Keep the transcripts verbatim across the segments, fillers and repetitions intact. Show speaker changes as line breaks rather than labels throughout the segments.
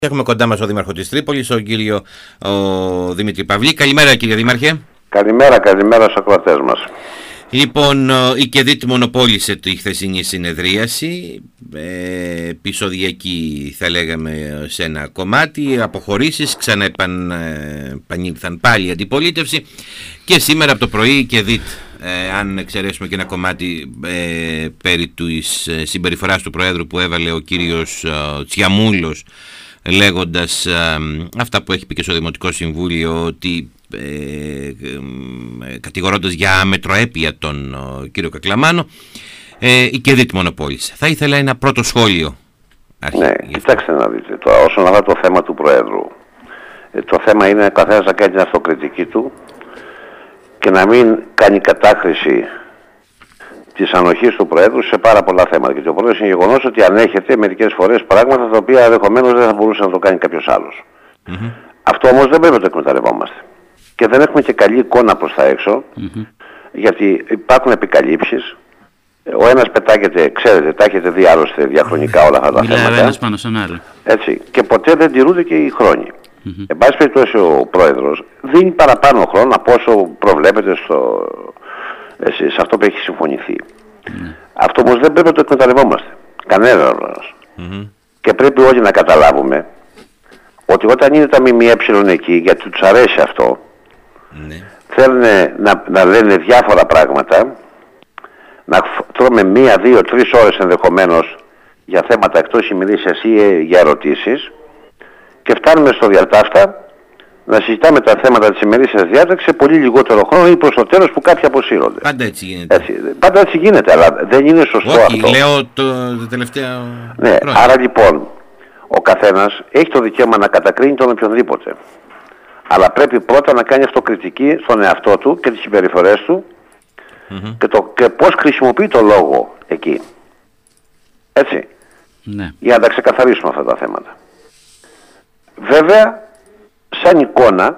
Έχουμε κοντά μας ο Δήμαρχο της Τρίπολης, ο κύριο ο Δημήτρη Παυλή. Καλημέρα, κύριε Δήμαρχε.
Καλημέρα, καλημέρα στους ακροατές μας.
Λοιπόν, η ΚΕΔΙΤ μονοπόλησε τη χθεσινή συνεδρίαση, ε, επεισοδιακή θα λέγαμε σε ένα κομμάτι, αποχωρήσεις, ξανά επαν, επανήλθαν πάλι η αντιπολίτευση και σήμερα από το πρωί η ΚΕΔΙΤ, ε, αν εξαιρέσουμε και ένα κομμάτι ε, περί της συμπεριφοράς του Προέδρου που έβαλε ο κύριος ε, Τσιαμούλος, λέγοντας ε, αυτά που έχει πει και στο Δημοτικό Συμβούλιο, ότι ε, ε, κατηγορώντας για αμετροέπεια τον ε, κύριο Κακλαμάνο, ε, η ΚΕΔΙΤ μονοπόλησε. Θα ήθελα ένα πρώτο σχόλιο. Αρχή,
ναι, κοιτάξτε να δείτε, το, όσον αφορά το θέμα του Προέδρου, ε, το θέμα είναι ο καθένας να κάνει την αυτοκριτική του και να μην κάνει κατάχρηση της ανοχής του Προέδρου σε πάρα πολλά θέματα. Γιατί ο Πρόεδρος είναι γεγονός ότι ανέχεται μερικές φορές πράγματα τα οποία ενδεχομένως δεν θα μπορούσε να το κάνει κάποιος άλλος. Mm-hmm. Αυτό όμως δεν πρέπει να το εκμεταλλευόμαστε. Και δεν έχουμε και καλή εικόνα προς τα έξω, mm-hmm. γιατί υπάρχουν επικαλύψεις. Ο ένας πετάγεται, ξέρετε, τα έχετε δει άλλωστε διαχρονικά όλα αυτά τα
Μιλάει
θέματα.
ένας πάνω στον άλλο.
Έτσι. Και ποτέ δεν τηρούνται και οι χρόνοι. Mm-hmm. Εν πάση περιπτώσει, ο Πρόεδρος δίνει παραπάνω χρόνο από όσο προβλέπεται στο, σε αυτό που έχει συμφωνηθεί. Mm-hmm. Αυτό όμως δεν πρέπει να το εκμεταλλευόμαστε. Κανένας. Mm-hmm. Και πρέπει όλοι να καταλάβουμε ότι όταν είναι τα ΜΜΕ εκεί, γιατί τους αρέσει αυτό, mm-hmm. θέλουν να, να λένε διάφορα πράγματα, να τρώμε μία, δύο, τρεις ώρες ενδεχομένως για θέματα εκτός ημερήσιας ή για ερωτήσεις και φτάνουμε στο διατάφτα να συζητάμε τα θέματα της ημερήσιας διάταξης σε πολύ λιγότερο χρόνο ή προς το τέλος που κάποιοι αποσύρονται.
Πάντα έτσι γίνεται.
Έτσι, πάντα έτσι γίνεται, αλλά δεν είναι σωστό.
Όχι,
αυτό.
λέω το, το τελευταίο
ναι,
χρόνια.
Άρα λοιπόν ο καθένας έχει το δικαίωμα να κατακρίνει τον οποιονδήποτε. Αλλά πρέπει πρώτα να κάνει αυτοκριτική στον εαυτό του και τις συμπεριφορές του mm-hmm. και, το, και πώς χρησιμοποιεί το λόγο εκεί. Έτσι.
Ναι.
Για να τα ξεκαθαρίσουμε αυτά τα θέματα. Βέβαια, σαν εικόνα,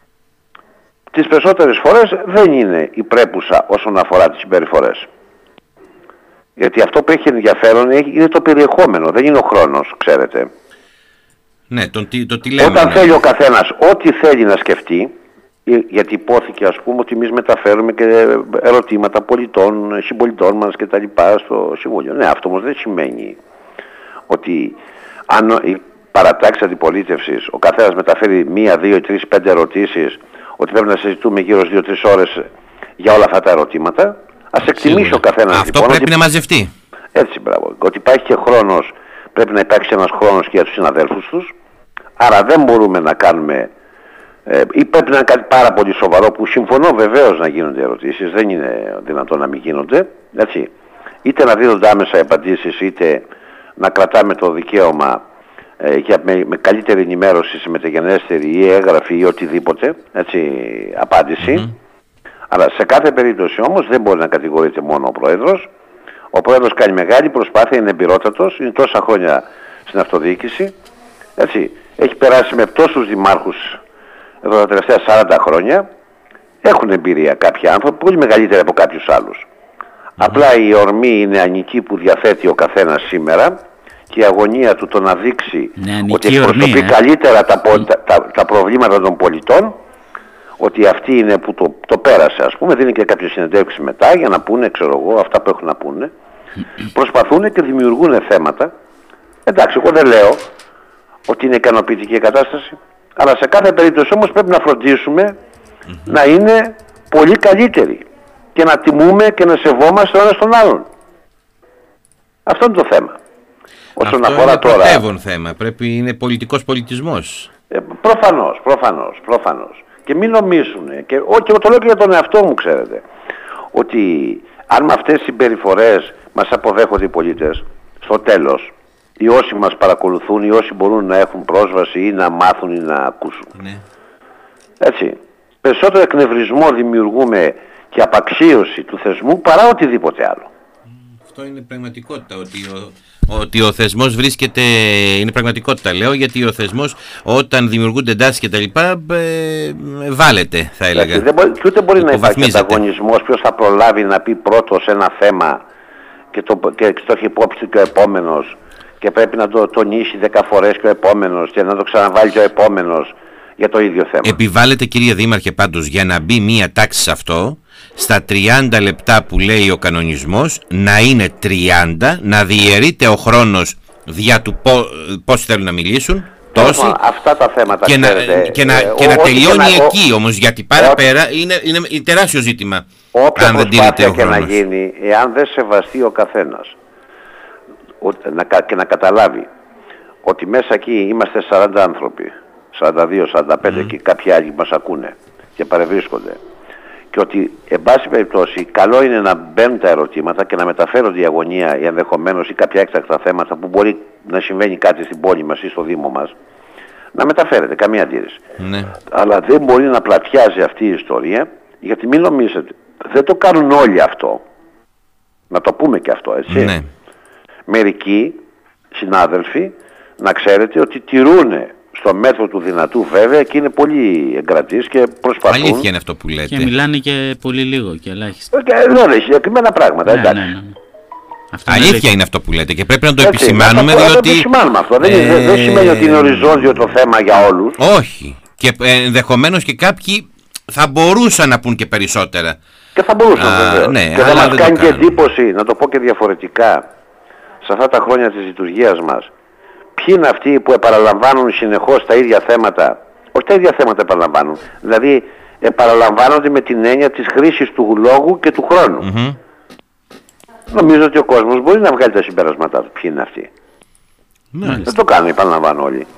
τις περισσότερες φορές δεν είναι η πρέπουσα όσον αφορά τις συμπεριφορές. Γιατί αυτό που έχει ενδιαφέρον είναι το περιεχόμενο, δεν είναι ο χρόνος, ξέρετε.
Ναι, το, το τι λέμε.
Όταν
ναι.
θέλει ο καθένας ό,τι θέλει να σκεφτεί, γιατί υπόθηκε ας πούμε ότι εμείς μεταφέρουμε και ερωτήματα πολιτών, συμπολιτών μας και τα λοιπά στο Συμβούλιο. Ναι, αυτό όμως δεν σημαίνει ότι αν η παρατάξη αντιπολίτευσης ο καθένας μεταφέρει μία, δύο, τρεις, πέντε ερωτήσεις, ότι πρέπει να συζητούμε γύρω στις δύο τρεις ώρες για όλα αυτά τα ερωτήματα. Ας εκτιμήσει ο καθένας.
Αυτό
λοιπόν,
πρέπει
ότι...
να μαζευτεί.
Έτσι, μπράβο. Ότι υπάρχει και χρόνος, πρέπει να υπάρξει ένας χρόνος και για τους συναδέλφους τους. Άρα δεν μπορούμε να κάνουμε, ε, ή πρέπει να είναι κάτι πάρα πολύ σοβαρό, που συμφωνώ βεβαίως να γίνονται ερωτήσεις, δεν είναι δυνατόν να μην γίνονται. Έτσι. Είτε να δίνονται άμεσα απαντήσεις, είτε να κρατάμε το δικαίωμα ε, για, με, με καλύτερη ενημέρωση, σε μεταγενέστερη ή έγγραφη ή οτιδήποτε, έτσι, απάντηση. Mm-hmm. Αλλά σε κάθε περίπτωση όμως δεν μπορεί να κατηγορείται μόνο ο Πρόεδρος. Ο Πρόεδρος κάνει μεγάλη προσπάθεια, είναι εμπειρότατος, είναι τόσα χρόνια στην αυτοδιοίκηση. Έτσι, έχει περάσει με τόσους δημάρχους εδώ τα τελευταία σαράντα χρόνια. Έχουν εμπειρία κάποιοι άνθρωποι, πολύ μεγαλύτεροι από κάποιους άλλους. Mm-hmm. Απλά η ορμή είναι νεανική που διαθέτει ο καθένας σήμερα και η αγωνία του το να δείξει
νεανική
ότι εκπροσωπεί
ορμή, ε. καλύτερα
τα, τα, τα, τα προβλήματα των πολιτών, ότι αυτή είναι που το, το πέρασε, ας πούμε, δίνει και κάποιες συνεντεύξεις μετά για να πούνε, ξέρω εγώ, αυτά που έχουν να πούνε. Προσπαθούν και δημιουργούν θέματα. Εντάξει, εγώ δεν λέω ότι είναι ικανοποιητική η κατάσταση, αλλά σε κάθε περίπτωση όμως πρέπει να φροντίσουμε mm-hmm. να είναι πολύ καλύτερη και να τιμούμε και να σεβόμαστε ο ένας τον άλλον. Αυτό είναι το θέμα.
Όσον αυτό αφορά είναι τώρα... πρωτεύον θέμα, πρέπει, είναι πολιτικός πολιτισμός.
Ε, προφανώς, προφανώς, προφανώς. Και μην νομίζουν, και, ό, και το λέω και για τον εαυτό μου, ξέρετε, ότι αν με αυτές τις συμπεριφορές μας αποδέχονται οι πολίτες, στο τέλος, οι όσοι μας παρακολουθούν, οι όσοι μπορούν να έχουν πρόσβαση ή να μάθουν ή να ακούσουν. Ναι. Έτσι, περισσότερο εκνευρισμό δημιουργούμε και απαξίωση του θεσμού παρά οτιδήποτε άλλο.
Αυτό είναι πραγματικότητα, ότι ο, ότι ο θεσμός βρίσκεται, είναι πραγματικότητα λέω, γιατί ο θεσμός όταν δημιουργούνται εντάσεις και τα λοιπά ε, βάλετε, θα έλεγα.
Έτσι, δεν μπορεί, και ούτε μπορεί να υπάρχει ανταγωνισμός, ποιος θα προλάβει να πει πρώτος ένα θέμα και το, και το έχει υπόψη και ο επόμενος και πρέπει να το τονίσει δέκα φορές και ο επόμενος και να το ξαναβάλει και ο επόμενος για το ίδιο θέμα.
Επιβάλλεται, κύριε Δήμαρχε, πάντως, για να μπει μία τάξη σε αυτό, στα τριάντα λεπτά που λέει ο κανονισμός να είναι τριάντα, να διαιρείται ο χρόνος δια του πώς θέλουν να μιλήσουν τόσοι,
αυτά τα θέματα
και,
ξέρετε,
να, και, να,
ε,
και να τελειώνει
και να,
εκεί ο, όμως, γιατί παραπέρα είναι, είναι τεράστιο ζήτημα.
Όποια
αν δεν
προσπάθεια και
χρόνος.
να γίνει, εάν δεν σεβαστεί ο καθένας ο, να, και να καταλάβει ότι μέσα εκεί είμαστε σαράντα άνθρωποι, σαράντα δύο σαράντα πέντε mm. και κάποιοι άλλοι μας ακούνε και παρευρίσκονται, και ότι εν πάση περιπτώσει καλό είναι να μπαίνουν τα ερωτήματα και να μεταφέρονται η αγωνία ή ενδεχομένως ή κάποια έκτακτα θέματα που μπορεί να συμβαίνει κάτι στην πόλη μας ή στο Δήμο μας, να μεταφέρεται, καμία αντίρρηση.
Ναι.
Αλλά δεν μπορεί να πλατιάζει αυτή η ιστορία, γιατί μην νομίζετε, δεν το κάνουν όλοι αυτό. Να το πούμε και αυτό, έτσι.
Ναι.
Μερικοί συνάδελφοι, να ξέρετε ότι τηρούνε στο μέτρο του δυνατού βέβαια και είναι πολύ εγκρατείς και προσπαθούν.
Αλήθεια είναι αυτό που λέτε.
Και μιλάνε και πολύ λίγο και ελάχιστα.
Και ναι, συγκεκριμένα πράγματα,
Ναι,
εντάξει.
ναι, ναι. Αυτό
Αλήθεια
είναι,
είναι αυτό που λέτε και πρέπει να το
Έτσι,
επισημάνουμε,
να το,
διότι...
Να το επισημάνουμε αυτό. Δεν,
ε,
δεν σημαίνει ότι είναι οριζόντιο το θέμα για όλους.
Όχι. Και ενδεχομένως και κάποιοι θα μπορούσαν να πούν και περισσότερα.
Και θα μπορούσαν
Α,
βεβαίως.
ναι,
και δεν
αλλά
μας
δεν
κάνει
το
και
κάνουν.
εντύπωση, να το πω και διαφορετικά, σε αυτά τα χρόνια της λειτουργίας μας, ποιοι είναι αυτοί που επαναλαμβάνουν συνεχώς τα ίδια θέματα, όχι τα ίδια θέματα επαναλαμβάνουν, δηλαδή επαναλαμβάνονται με την έννοια της χρήσης του λόγου και του χρόνου.
Mm-hmm.
Νομίζω ότι ο κόσμος μπορεί να βγάλει τα συμπεράσματά του. Ποιοι είναι αυτοί.
Μάλιστα.
Δεν το κάνουν, επαναλαμβάνω όλοι.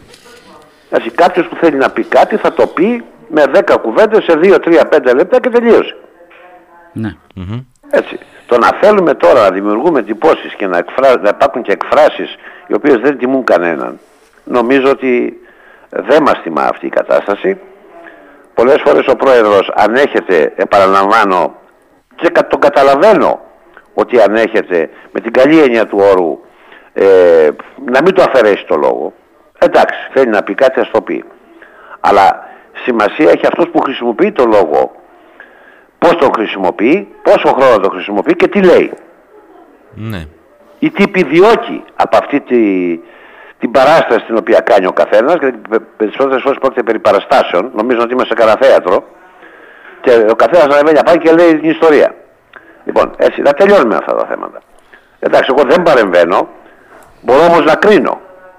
Έτσι, κάποιος που θέλει να πει κάτι θα το πει με δέκα κουβέντες σε δύο, τρία, πέντε λεπτά και τελείωσε.
ναι.
Mm-hmm.
Έτσι. Το να θέλουμε τώρα να δημιουργούμε εντυπώσεις και να, εκφρά... να υπάρχουν και εκφράσεις οι οποίες δεν τιμούν κανέναν, νομίζω ότι δεν μας τιμά αυτή η κατάσταση. Πολλές φορές ο πρόεδρος ανέχεται, επαναλαμβάνω, και τον καταλαβαίνω ότι ανέχεται με την καλή έννοια του όρου ε, να μην το αφαιρέσει το λόγο. Εντάξει, θέλει να πει κάτι, ας το πει. Αλλά σημασία έχει αυτός που χρησιμοποιεί το λόγο, πώς τον χρησιμοποιεί, πόσο χρόνο τον χρησιμοποιεί και τι λέει.
Ναι.
Ή τι επιδιώκει από αυτή τη, την παράσταση την οποία κάνει ο καθένας, γιατί περισσότερες φορές πρόκειται περί παραστάσεων, νομίζω ότι είμαι σε κανένα θέατρο, και ο καθένας ανεβαίνει απάνω και λέει την ιστορία. Λοιπόν, έτσι, να τελειώνουμε αυτά τα θέματα. Εντάξει, εγώ δεν παρεμβαίνω, μπορώ όμως να κρίνω.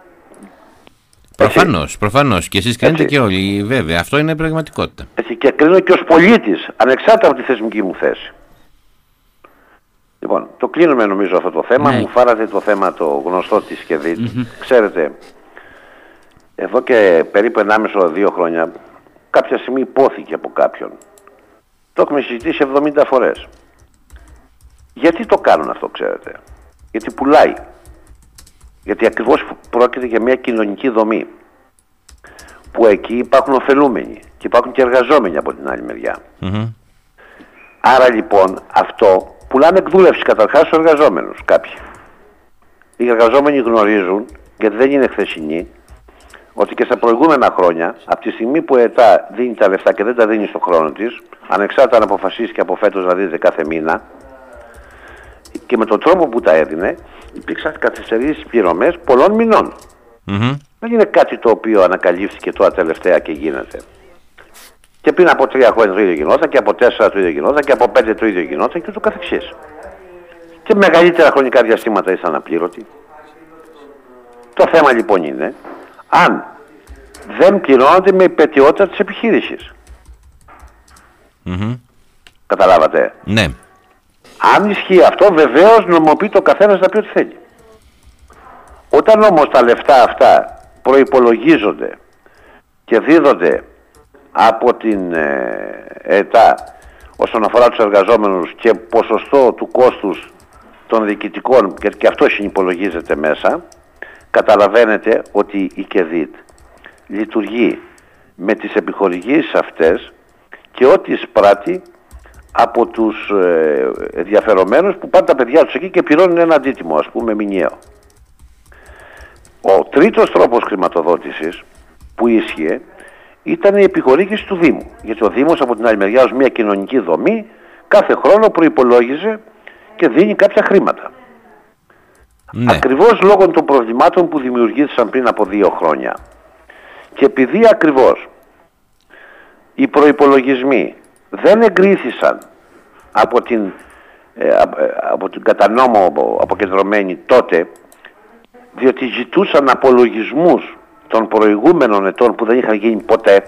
Προφανώς, προφανώς. Και εσείς κρίνετε
Έτσι.
και όλοι, βέβαια. Αυτό είναι πραγματικότητα.
Έτσι, και κρίνω και ως πολίτης, ανεξάρτητα από τη θεσμική μου θέση. Λοιπόν, το κλείνουμε νομίζω αυτό το θέμα.
Ναι.
Μου φάρατε το θέμα το γνωστό της ΚΕΔΙΤ.
Mm-hmm.
Ξέρετε, εδώ και περίπου ενάμιση δύο χρόνια, κάποια στιγμή υπόθηκε από κάποιον. Το έχουμε συζητήσει εβδομήντα φορές. Γιατί το κάνουν αυτό, ξέρετε. Γιατί πουλάει. Γιατί ακριβώς πρόκειται για μια κοινωνική δομή. Που εκεί υπάρχουν ωφελούμενοι και υπάρχουν και εργαζόμενοι από την άλλη μεριά.
Mm-hmm.
Άρα λοιπόν αυτό πουλάνε εκδούλευση καταρχάς στους εργαζόμενους κάποιοι. Οι εργαζόμενοι γνωρίζουν, γιατί δεν είναι χθεσινοί, ότι και στα προηγούμενα χρόνια, από τη στιγμή που η ΕΤΑ δίνει τα λεφτά και δεν τα δίνει στον χρόνο της, ανεξάρτητα αν αποφασίσει και από φέτος να δίνεται κάθε μήνα, και με τον τρόπο που τα έδινε, υπήρξαν καθυστερήσεις πληρωμές πολλών μηνών.
Mm-hmm.
Δεν είναι κάτι το οποίο ανακαλύφθηκε τώρα τελευταία και γίνεται. Και πριν από τρία χρόνια το ίδιο γινόταν, και από τέσσερα το ίδιο γινόταν, και από πέντε το ίδιο γινόταν και ούτω καθεξής. Και μεγαλύτερα χρονικά διαστήματα ήσαν απλήρωτοι. Το θέμα λοιπόν είναι αν δεν πληρώνονται με υπετιότητα της επιχείρησης.
Mm-hmm.
Καταλάβατε.
Ναι.
Αν ισχύει αυτό, βεβαίως νομιμοποιεί το καθένας να πει ό,τι θέλει. Όταν όμως τα λεφτά αυτά προϋπολογίζονται και δίδονται από την ε, ΕΤΑ όσον αφορά τους εργαζόμενους και ποσοστό του κόστους των διοικητικών, γιατί και αυτό συνυπολογίζεται μέσα, καταλαβαίνετε ότι η ΚΕΔΙΤ λειτουργεί με τις επιχορηγήσεις αυτές και ό,τι εισπράττει από τους ε, ενδιαφερομένους που πάνε τα παιδιά τους εκεί και πληρώνουν ένα αντίτιμο, ας πούμε μηνιαίο. Ο τρίτος τρόπος χρηματοδότησης που ίσχυε ήταν η επιχορήγηση του Δήμου. Γιατί ο Δήμος από την άλλη μεριά ως μια κοινωνική δομή κάθε χρόνο προϋπολόγιζε και δίνει κάποια χρήματα. Ναι. Ακριβώς λόγω των προβλημάτων που δημιουργήθηκαν πριν από δύο χρόνια. Και επειδή ακριβώς οι προϋπολογισμοί δεν εγκρίθησαν από την, ε, από την κατά νόμο αποκεντρωμένη τότε, διότι ζητούσαν απολογισμούς των προηγούμενων ετών που δεν είχαν γίνει ποτέ,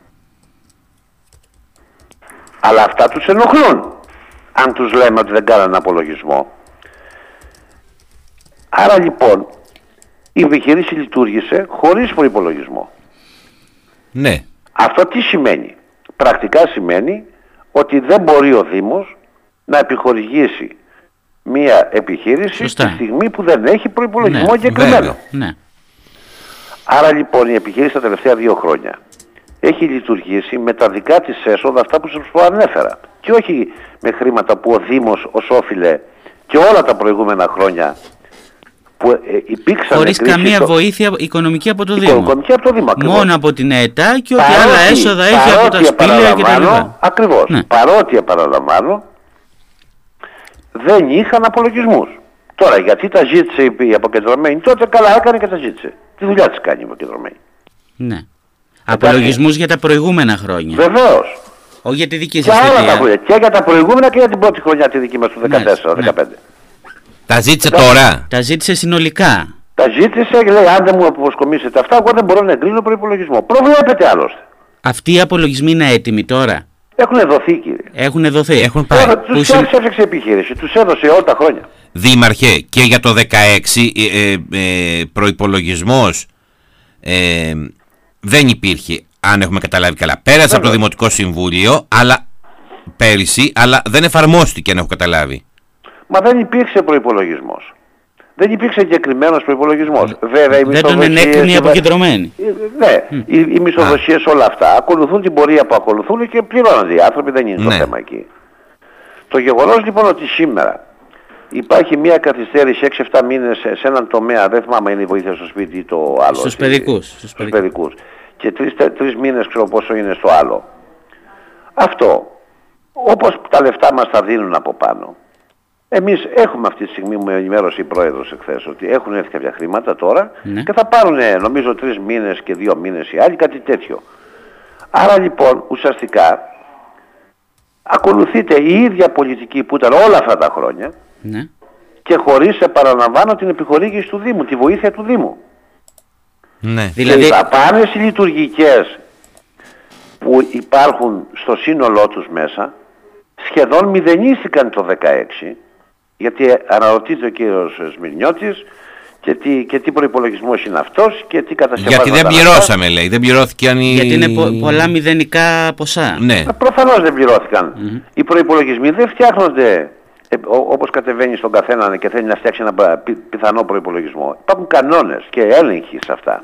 αλλά αυτά τους ενοχλούν αν τους λέμε ότι δεν κάνανε απολογισμό. Άρα λοιπόν η επιχείρηση λειτουργήσε χωρίς προϋπολογισμό.
Ναι.
Αυτό τι σημαίνει? Πρακτικά σημαίνει ότι δεν μπορεί ο Δήμος να επιχορηγήσει μία επιχείρηση
Σωστά.
τη στιγμή που δεν έχει προϋπολογισμό
Ναι,
εγκεκριμένο.
Ναι.
Άρα λοιπόν η επιχείρηση τα τελευταία δύο χρόνια έχει λειτουργήσει με τα δικά της έσοδα, αυτά που σας προανέφερα, και όχι με χρήματα που ο Δήμος ως όφιλε και όλα τα προηγούμενα χρόνια που ε, υπήρξαν.
Χωρίς καμία το... βοήθεια οικονομική από το Δήμο.
Οικονομική από το Δήμο, ακριβώς.
Μόνο από την ΕΤΑ και ό,τι άλλα έσοδα έχει από τα σπήλαια κτλ.
Ακριβώς.
Ναι.
Παρότι, επαναλαμβάνω, δεν είχαν απολογισμούς. Τώρα, γιατί τα ζήτησε η αποκεντρωμένη, τότε καλά έκανε και τα ζήτησε. Τη δουλειά της κάνει η αποκεντρωμένη.
Ναι. Απολογισμούς για τα προηγούμενα χρόνια.
Βεβαίως.
Όχι για τη δική
σας θητεία. Και για τα προηγούμενα και για την πρώτη χρονιά τη δική μας του δεκατέσσερα δεκαπέντε. Ναι.
Τα ζήτησε τώρα.
Τα ζήτησε συνολικά.
Τα ζήτησε και λέει: αν δεν μου αποσκομίσετε αυτά, εγώ δεν μπορώ να εγκρίνω προϋπολογισμό. Προβλέπετε άλλωστε.
Αυτοί οι απολογισμοί είναι έτοιμοι τώρα?
Έχουν δοθεί, κύριε.
Έχουν δοθεί.
Έχουν πάει.
Τους συ... έφτιαξε επιχείρηση, τους έδωσε όλα τα χρόνια.
Δήμαρχε, και για το δεκαέξι ε, ε, προϋπολογισμός ε, δεν υπήρχε, αν έχουμε καταλάβει καλά. Πέρασε Βέβαια. από το Δημοτικό Συμβούλιο, αλλά πέρυσι, αλλά δεν εφαρμόστηκε, αν έχω καταλάβει.
Μα δεν υπήρξε προϋπολογισμός. Δεν υπήρξε εγκεκριμένος προϋπολογισμός. Βέβαια, οι
δεν τον ενέκρινε οι αποκεντρωμένοι.
Ναι, mm. οι, οι μισθοδοσίες όλα αυτά ακολουθούν την πορεία που ακολουθούν και πληρώνονται οι άνθρωποι, δεν είναι ναι. το θέμα εκεί. Το γεγονός λοιπόν ότι σήμερα υπάρχει μια καθυστέρηση έξι εφτά μήνες σε έναν τομέα, δεν θυμάμαι είναι η βοήθεια στο σπίτι ή το άλλο.
Στους παιδικούς.
Στους παιδικούς. Και τρεις, τρεις μήνες ξέρω πόσο είναι στο άλλο. Αυτό, όπως τα λεφτά μας τα δίνουν από πάνω. Εμείς έχουμε αυτή τη στιγμή, μου ενημέρωσε η πρόεδρος εχθές, ότι έχουν έρθει κάποια χρήματα τώρα ναι. και θα πάρουν νομίζω τρεις μήνες και δύο μήνες οι άλλοι, κάτι τέτοιο. Άρα λοιπόν ουσιαστικά ακολουθείται η ίδια πολιτική που ήταν όλα αυτά τα χρόνια
ναι.
και χωρίς, επαναλαμβάνω, την επιχορήγηση του Δήμου, τη βοήθεια του Δήμου.
Ναι.
Και
δηλαδή...
οι δαπάνες οι λειτουργικές που υπάρχουν στο σύνολό τους μέσα σχεδόν μηδενίστηκαν το δεκαέξι, γιατί αναρωτείται ο κύριος Σμυρνιώτης και τι, και τι προϋπολογισμός είναι αυτός και τι κατασκευάσματα.
Γιατί δεν πληρώσαμε αυτά. Λέει, δεν πληρώθηκαν οι...
Γιατί είναι πο, πολλά μηδενικά ποσά.
Ναι.
Προφανώς δεν πληρώθηκαν. Mm-hmm. Οι προϋπολογισμοί δεν φτιάχνονται ε, όπως κατεβαίνει στον καθένα και θέλει να φτιάξει ένα πι, πιθανό προϋπολογισμό. Υπάρχουν κανόνες και έλεγχοι σε αυτά.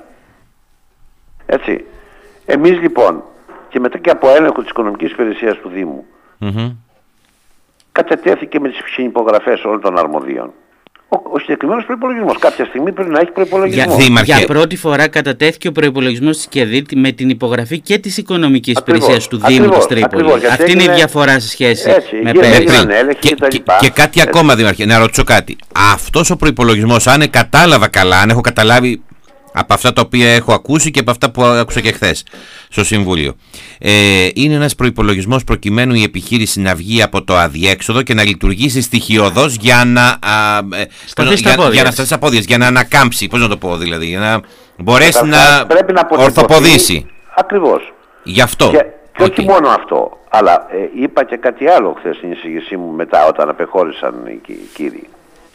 Έτσι. Εμείς λοιπόν και μετά και από έλεγχο της οικονομικής υπηρεσίας του Δήμου
mm-hmm.
κατετέθηκε με τις συνυπογραφές όλων των αρμοδίων ο, ο συγκεκριμένος προϋπολογισμός. Κάποια στιγμή πρέπει να έχει προϋπολογισμό.
Για, για πρώτη φορά κατατέθηκε ο προϋπολογισμός της ΚΕΔΙΤ με την υπογραφή και της οικονομικής υπηρεσίας του Δήμου της Τρίπολης. Αυτή είναι η διαφορά σε σχέση
έτσι,
με
πέρυσι.
Και, και, και, και κάτι έτσι. ακόμα, Δήμαρχε, να ρωτήσω κάτι. Αυτός ο προϋπολογισμός, αν κατάλαβα καλά, αν έχω καταλάβει από αυτά τα οποία έχω ακούσει και από αυτά που άκουσα και χθες στο Συμβούλιο. Ε, είναι ένας προϋπολογισμός προκειμένου η επιχείρηση να βγει από το αδιέξοδο και να λειτουργήσει στοιχειοδός για να, α,
σταθεί
για, για να σταθεί στα πόδια, για να ανακάμψει, πώς να το πω δηλαδή, για να μπορέσει να,
να
ορθοποδήσει.
Ακριβώς.
Γι' αυτό.
Και, και
okay.
όχι μόνο αυτό, αλλά ε, είπα και κάτι άλλο χθες στην εισήγησή μου μετά όταν απεχώρησαν οι κύριοι,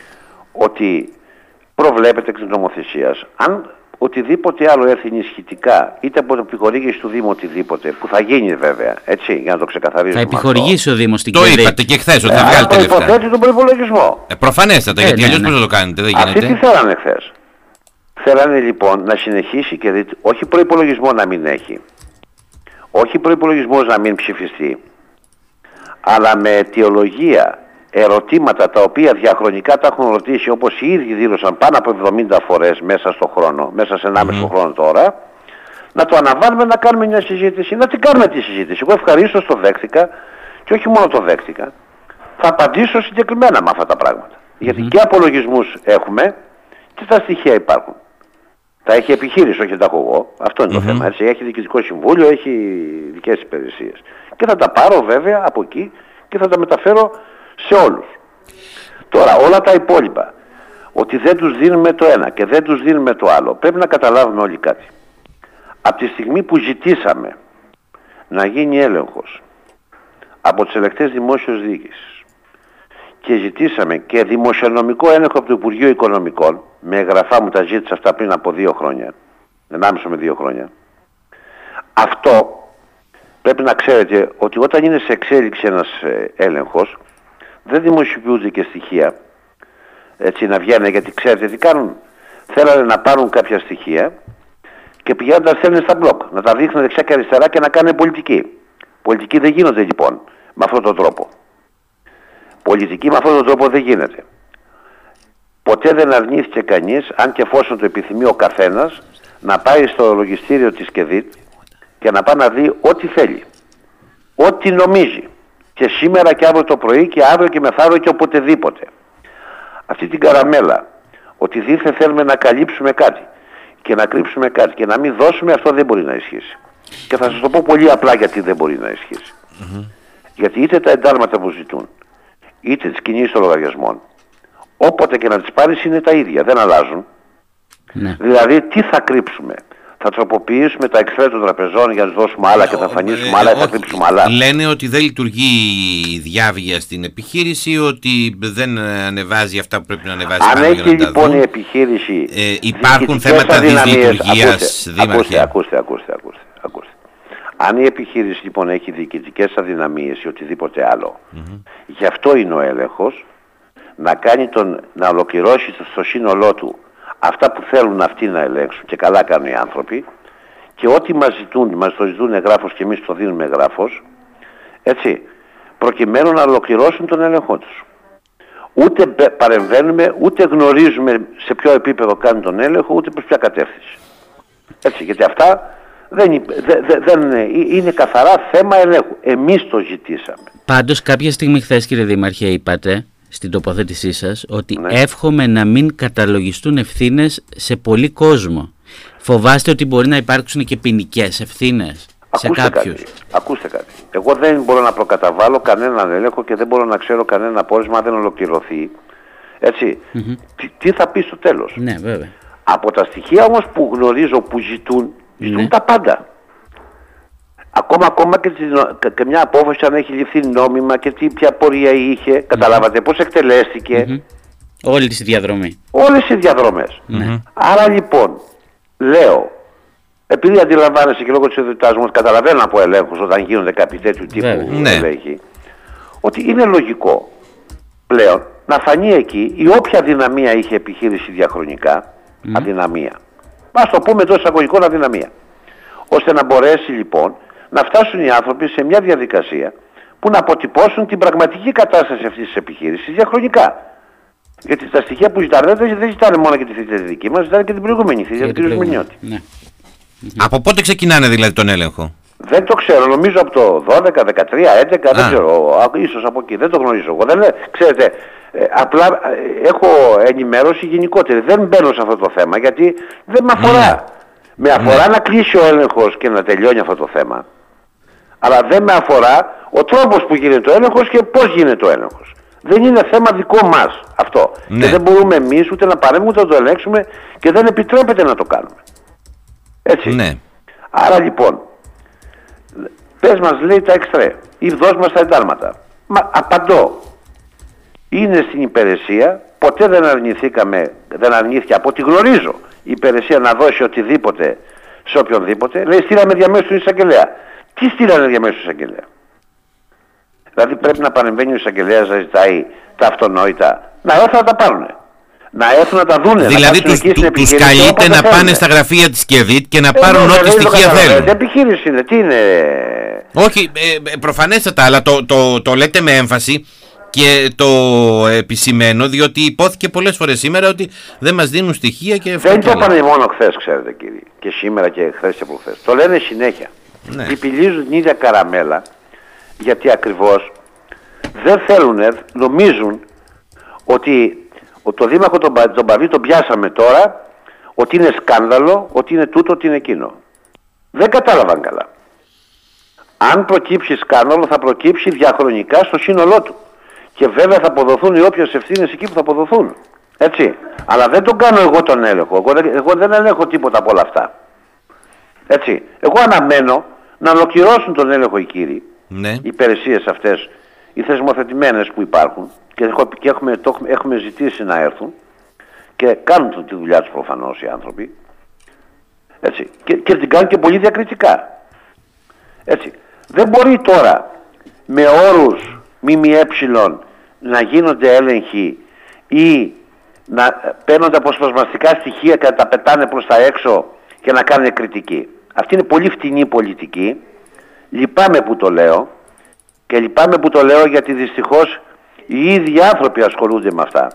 ότι προβλέπεται εκ της νομοθεσίας, αν οτιδήποτε άλλο έρθει ενισχυτικά, είτε από την επιχορήγηση του Δήμου, οτιδήποτε, που θα γίνει βέβαια, έτσι, για να το ξεκαθαρίσουμε.
Θα επιχορηγήσει
αυτό.
ο Δήμος την
Το
ΚΕΔΙΤ.
είπατε και χθες ότι
ε,
θα βγάλετε λεφτά.
Προϋποθέτει τον προϋπολογισμό.
Ε, προφανέστατα,
ε,
γιατί
ναι,
αλλιώς
ναι.
πώς θα το κάνετε, δεν γίνεται.
Αυτοί τι θέλανε χθες. Θέλανε λοιπόν να συνεχίσει και δείτε, όχι προϋπολογισμό να μην έχει, όχι προϋπολογισμός να μην ψηφιστεί, αλλά με αιτιολογία, ερωτήματα τα οποία διαχρονικά τα έχουν ρωτήσει, όπως οι ίδιοι δήλωσαν πάνω από εβδομήντα φορές μέσα στο χρόνο, μέσα σε ενάμιση mm. χρόνο τώρα, να το αναβάλουμε να κάνουμε μια συζήτηση, να την κάνουμε τη συζήτηση. Εγώ ευχαρίστως το δέχτηκα και όχι μόνο το δέχτηκα, θα απαντήσω συγκεκριμένα με αυτά τα πράγματα. Mm-hmm. Γιατί και απολογισμούς έχουμε Και τα στοιχεία υπάρχουν. Τα έχει επιχείρηση, όχι τα έχω εγώ. Αυτό είναι mm-hmm. το θέμα. Έτσι. Έχει διοικητικό συμβούλιο, έχει δικές υπηρεσίες. Και θα τα πάρω βέβαια από εκεί και θα τα μεταφέρω σε όλους. Τώρα όλα τα υπόλοιπα, ότι δεν τους δίνουμε το ένα και δεν τους δίνουμε το άλλο, πρέπει να καταλάβουμε όλοι κάτι. Από τη στιγμή που ζητήσαμε να γίνει έλεγχος από τους ελεγκτές δημόσιας διοίκησης και ζητήσαμε και δημοσιονομικό έλεγχο από το Υπουργείο Οικονομικών, με εγγραφά μου τα ζήτησα αυτά πριν από δύο χρόνια, ενάμιση με δύο χρόνια, αυτό πρέπει να ξέρετε ότι όταν είναι σε εξέλιξη ένας έλεγχος, δεν δημοσιοποιούνται και στοιχεία, έτσι να βγαίνουν, γιατί ξέρετε τι κάνουν. Θέλανε να πάρουν κάποια στοιχεία και πηγαίνουν να τα στέλνουν στα μπλοκ, να τα δείχνουν δεξιά και αριστερά και να κάνουν πολιτική. Πολιτική δεν γίνονται λοιπόν με αυτόν τον τρόπο. Πολιτική με αυτόν τον τρόπο δεν γίνεται. Ποτέ δεν αρνήθηκε κανείς, αν και εφόσον το επιθυμεί ο καθένας, να πάει στο λογιστήριο της ΚΕΔΙΤ και να πάει να δει ό,τι θέλει. Ό,τι νομίζει. Και σήμερα και αύριο το πρωί και αύριο και μεθαύριο και οποτεδήποτε. Αυτή την καραμέλα, ότι δίθεν θέλουμε να καλύψουμε κάτι και να κρύψουμε κάτι και να μην δώσουμε, αυτό δεν μπορεί να ισχύσει. Και θα σας το πω πολύ απλά γιατί δεν μπορεί να ισχύσει. Mm-hmm. Γιατί είτε τα εντάλματα που ζητούν, είτε τις κινήσεις των λογαριασμών, όποτε και να τις πάρεις είναι τα ίδια, δεν αλλάζουν. Ναι. Δηλαδή τι θα κρύψουμε? Θα τροποποιήσουμε τα εξτρέ των τραπεζών για να τους δώσουμε άλλα και θα φανίσουμε άλλα ή θα κρύψουμε άλλα?
Λένε ότι δεν λειτουργεί η διάβγεια στην επιχείρηση, ότι δεν ανεβάζει αυτά που πρέπει να ανεβάζει.
Αν έχει λοιπόν η επιχείρηση
ε, υπάρχουν θέματα δυσλειτουργίας, δήμαρχε.
Ακούστε, ακούστε, ακούστε, ακούστε, ακούστε. Αν η επιχείρηση λοιπόν έχει διοικητικές αδυναμίες ή οτιδήποτε άλλο, mm-hmm. γι' αυτό είναι ο έλεγχος να, κάνει τον, να ολοκληρώσει στο σύνολό του αυτά που θέλουν αυτοί να ελέγξουν, και καλά κάνουν οι άνθρωποι, και ό,τι μας ζητούν, μας το ζητούν εγγράφος και εμείς το δίνουμε εγγράφος, έτσι, προκειμένου να ολοκληρώσουν τον έλεγχό τους. Ούτε παρεμβαίνουμε, ούτε γνωρίζουμε σε ποιο επίπεδο κάνει τον έλεγχο, ούτε προς ποια κατεύθυνση. Έτσι, γιατί αυτά δεν, δεν, δεν είναι καθαρά θέμα ελέγχου. Εμείς το ζητήσαμε.
Πάντως κάποια στιγμή χθες, κύριε Δήμαρχε, είπατε στην τοποθέτησή σας ότι ναι. εύχομαι να μην καταλογιστούν ευθύνες σε πολύ κόσμο. Φοβάστε ότι μπορεί να υπάρξουν και ποινικές ευθύνες σε κάποιους?
Κάτι, ακούστε κάτι. Εγώ δεν μπορώ να προκαταβάλω κανέναν έλεγχο και δεν μπορώ να ξέρω κανένα πόρισμα αν δεν ολοκληρωθεί. Έτσι. Mm-hmm. Τι, τι θα πει στο τέλος?
Ναι, βέβαια.
Από τα στοιχεία όμως που γνωρίζω που ζητούν, ζητούν ναι. τα πάντα. Ακόμα, ακόμα και, και μια απόφαση αν έχει ληφθεί νόμιμα και τι, ποια πορεία είχε, mm-hmm. καταλάβατε πώς εκτελέστηκε.
Mm-hmm. Όλη τη διαδρομή.
Όλες οι διαδρομές. Mm-hmm. Άρα λοιπόν, λέω, επειδή αντιλαμβάνεσαι και λόγω της ιδιότητάς μου, καταλαβαίνω από ελέγχους όταν γίνονται κάποιοι τέτοιου τύπου
ναι.
ελέγχοι, ότι είναι λογικό πλέον να φανεί εκεί η όποια αδυναμία είχε επιχείρηση διαχρονικά, mm. αδυναμία. Ας το πούμε εντός εισαγωγικών αδυναμία. Ώστε να μπορέσει λοιπόν να φτάσουν οι άνθρωποι σε μια διαδικασία που να αποτυπώσουν την πραγματική κατάσταση αυτής της επιχείρησης διαχρονικά. Γιατί τα στοιχεία που ζητάνε δεν ζητάνε μόνο και τη θητεία τη δική μας, ζητάνε και την προηγούμενη θητεία του κ. Σμυρνιώτη. Ναι.
Από πότε ξεκινάνε δηλαδή τον έλεγχο?
Δεν το ξέρω, νομίζω από το δώδεκα, δεκατρία, έντεκα, Α. δεν ξέρω, ίσως από εκεί, δεν το γνωρίζω εγώ. Δεν, ξέρετε, ε, απλά ε, έχω ενημέρωση γενικότερη, δεν μπαίνω σε αυτό το θέμα γιατί δεν με αφορά. Mm. Με αφορά mm. να κλείσει ο έλεγχος και να τελειώνει αυτό το θέμα. Αλλά δεν με αφορά ο τρόπος που γίνεται ο έλεγχος και πώς γίνεται ο έλεγχος. Δεν είναι θέμα δικό μας αυτό. Ναι. Και δεν μπορούμε εμείς ούτε να παρέμβουμε ούτε να το ελέγξουμε και δεν επιτρέπεται να το κάνουμε. Έτσι.
Ναι.
Άρα λοιπόν, πες μας λέει τα εξτρέ ή δώσ' μας τα εντάλματα. Μα απαντώ. Είναι στην υπηρεσία, ποτέ δεν αρνηθήκαμε, δεν αρνήθηκε από ό,τι γνωρίζω η υπηρεσία να δώσει οτιδήποτε σε οποιονδήποτε. Λέει στείλαμε διαμέσου του εισαγγελέα. Τι στείλανε διαμέσου του εισαγγελέα? Δηλαδή πρέπει να παρεμβαίνει ο εισαγγελέας να ζητάει τα αυτονόητα. Να έρθουν να τα πάρουν. Να έρθουν να τα δούνε.
Δηλαδή τους, του, τους καλείται να πάνε θέλουν. Στα γραφεία της ΚΕΔΙΤ και να ε, πάρουν ό,τι στοιχεία θέλουν.
Τι επιχείρηση είναι, τι είναι?
Όχι, ε, προφανέστατα, αλλά το, το, το λέτε με έμφαση και το επισημαίνω, διότι υπόθηκε πολλές φορές σήμερα ότι δεν μας δίνουν στοιχεία και...
Δεν το είπανε μόνο χθες, ξέρετε κύριε, και σήμερα και χθες και προχθές. Το λένε συνέχεια. Ναι. Διπηλίζουν την ίδια καραμέλα, γιατί ακριβώς δεν θέλουν, νομίζουν ότι Το δήμαρχο τον, τον Παβί τον πιάσαμε τώρα ότι είναι σκάνδαλο, ότι είναι τούτο, ότι είναι εκείνο. Δεν κατάλαβαν καλά. Αν προκύψει σκάνδαλο θα προκύψει διαχρονικά στο σύνολό του. Και βέβαια θα αποδοθούν οι όποιες ευθύνες εκεί που θα αποδοθούν. Έτσι. Αλλά δεν τον κάνω εγώ τον έλεγχο. Εγώ δεν, εγώ δεν ελέγχω τίποτα από όλα αυτά. Έτσι. Εγώ αναμένω να ολοκληρώσουν τον έλεγχο οι κύριοι, ναι. Οι υπηρεσίες αυτές, οι θεσμοθετημένες που υπάρχουν και, και έχουμε, το, έχουμε ζητήσει να έρθουν και κάνουν τη δουλειά τους προφανώς οι άνθρωποι. Έτσι. Και, και την κάνουν και πολύ διακριτικά. Έτσι. Δεν μπορεί τώρα με όρους ΜΜΕ να γίνονται έλεγχοι ή να παίρνονται αποσπασματικά στοιχεία και να τα πετάνε προς τα έξω και να κάνουν κριτική. Αυτή είναι πολύ φτηνή πολιτική. Λυπάμαι που το λέω και λυπάμαι που το λέω γιατί δυστυχώς οι ίδιοι άνθρωποι ασχολούνται με αυτά.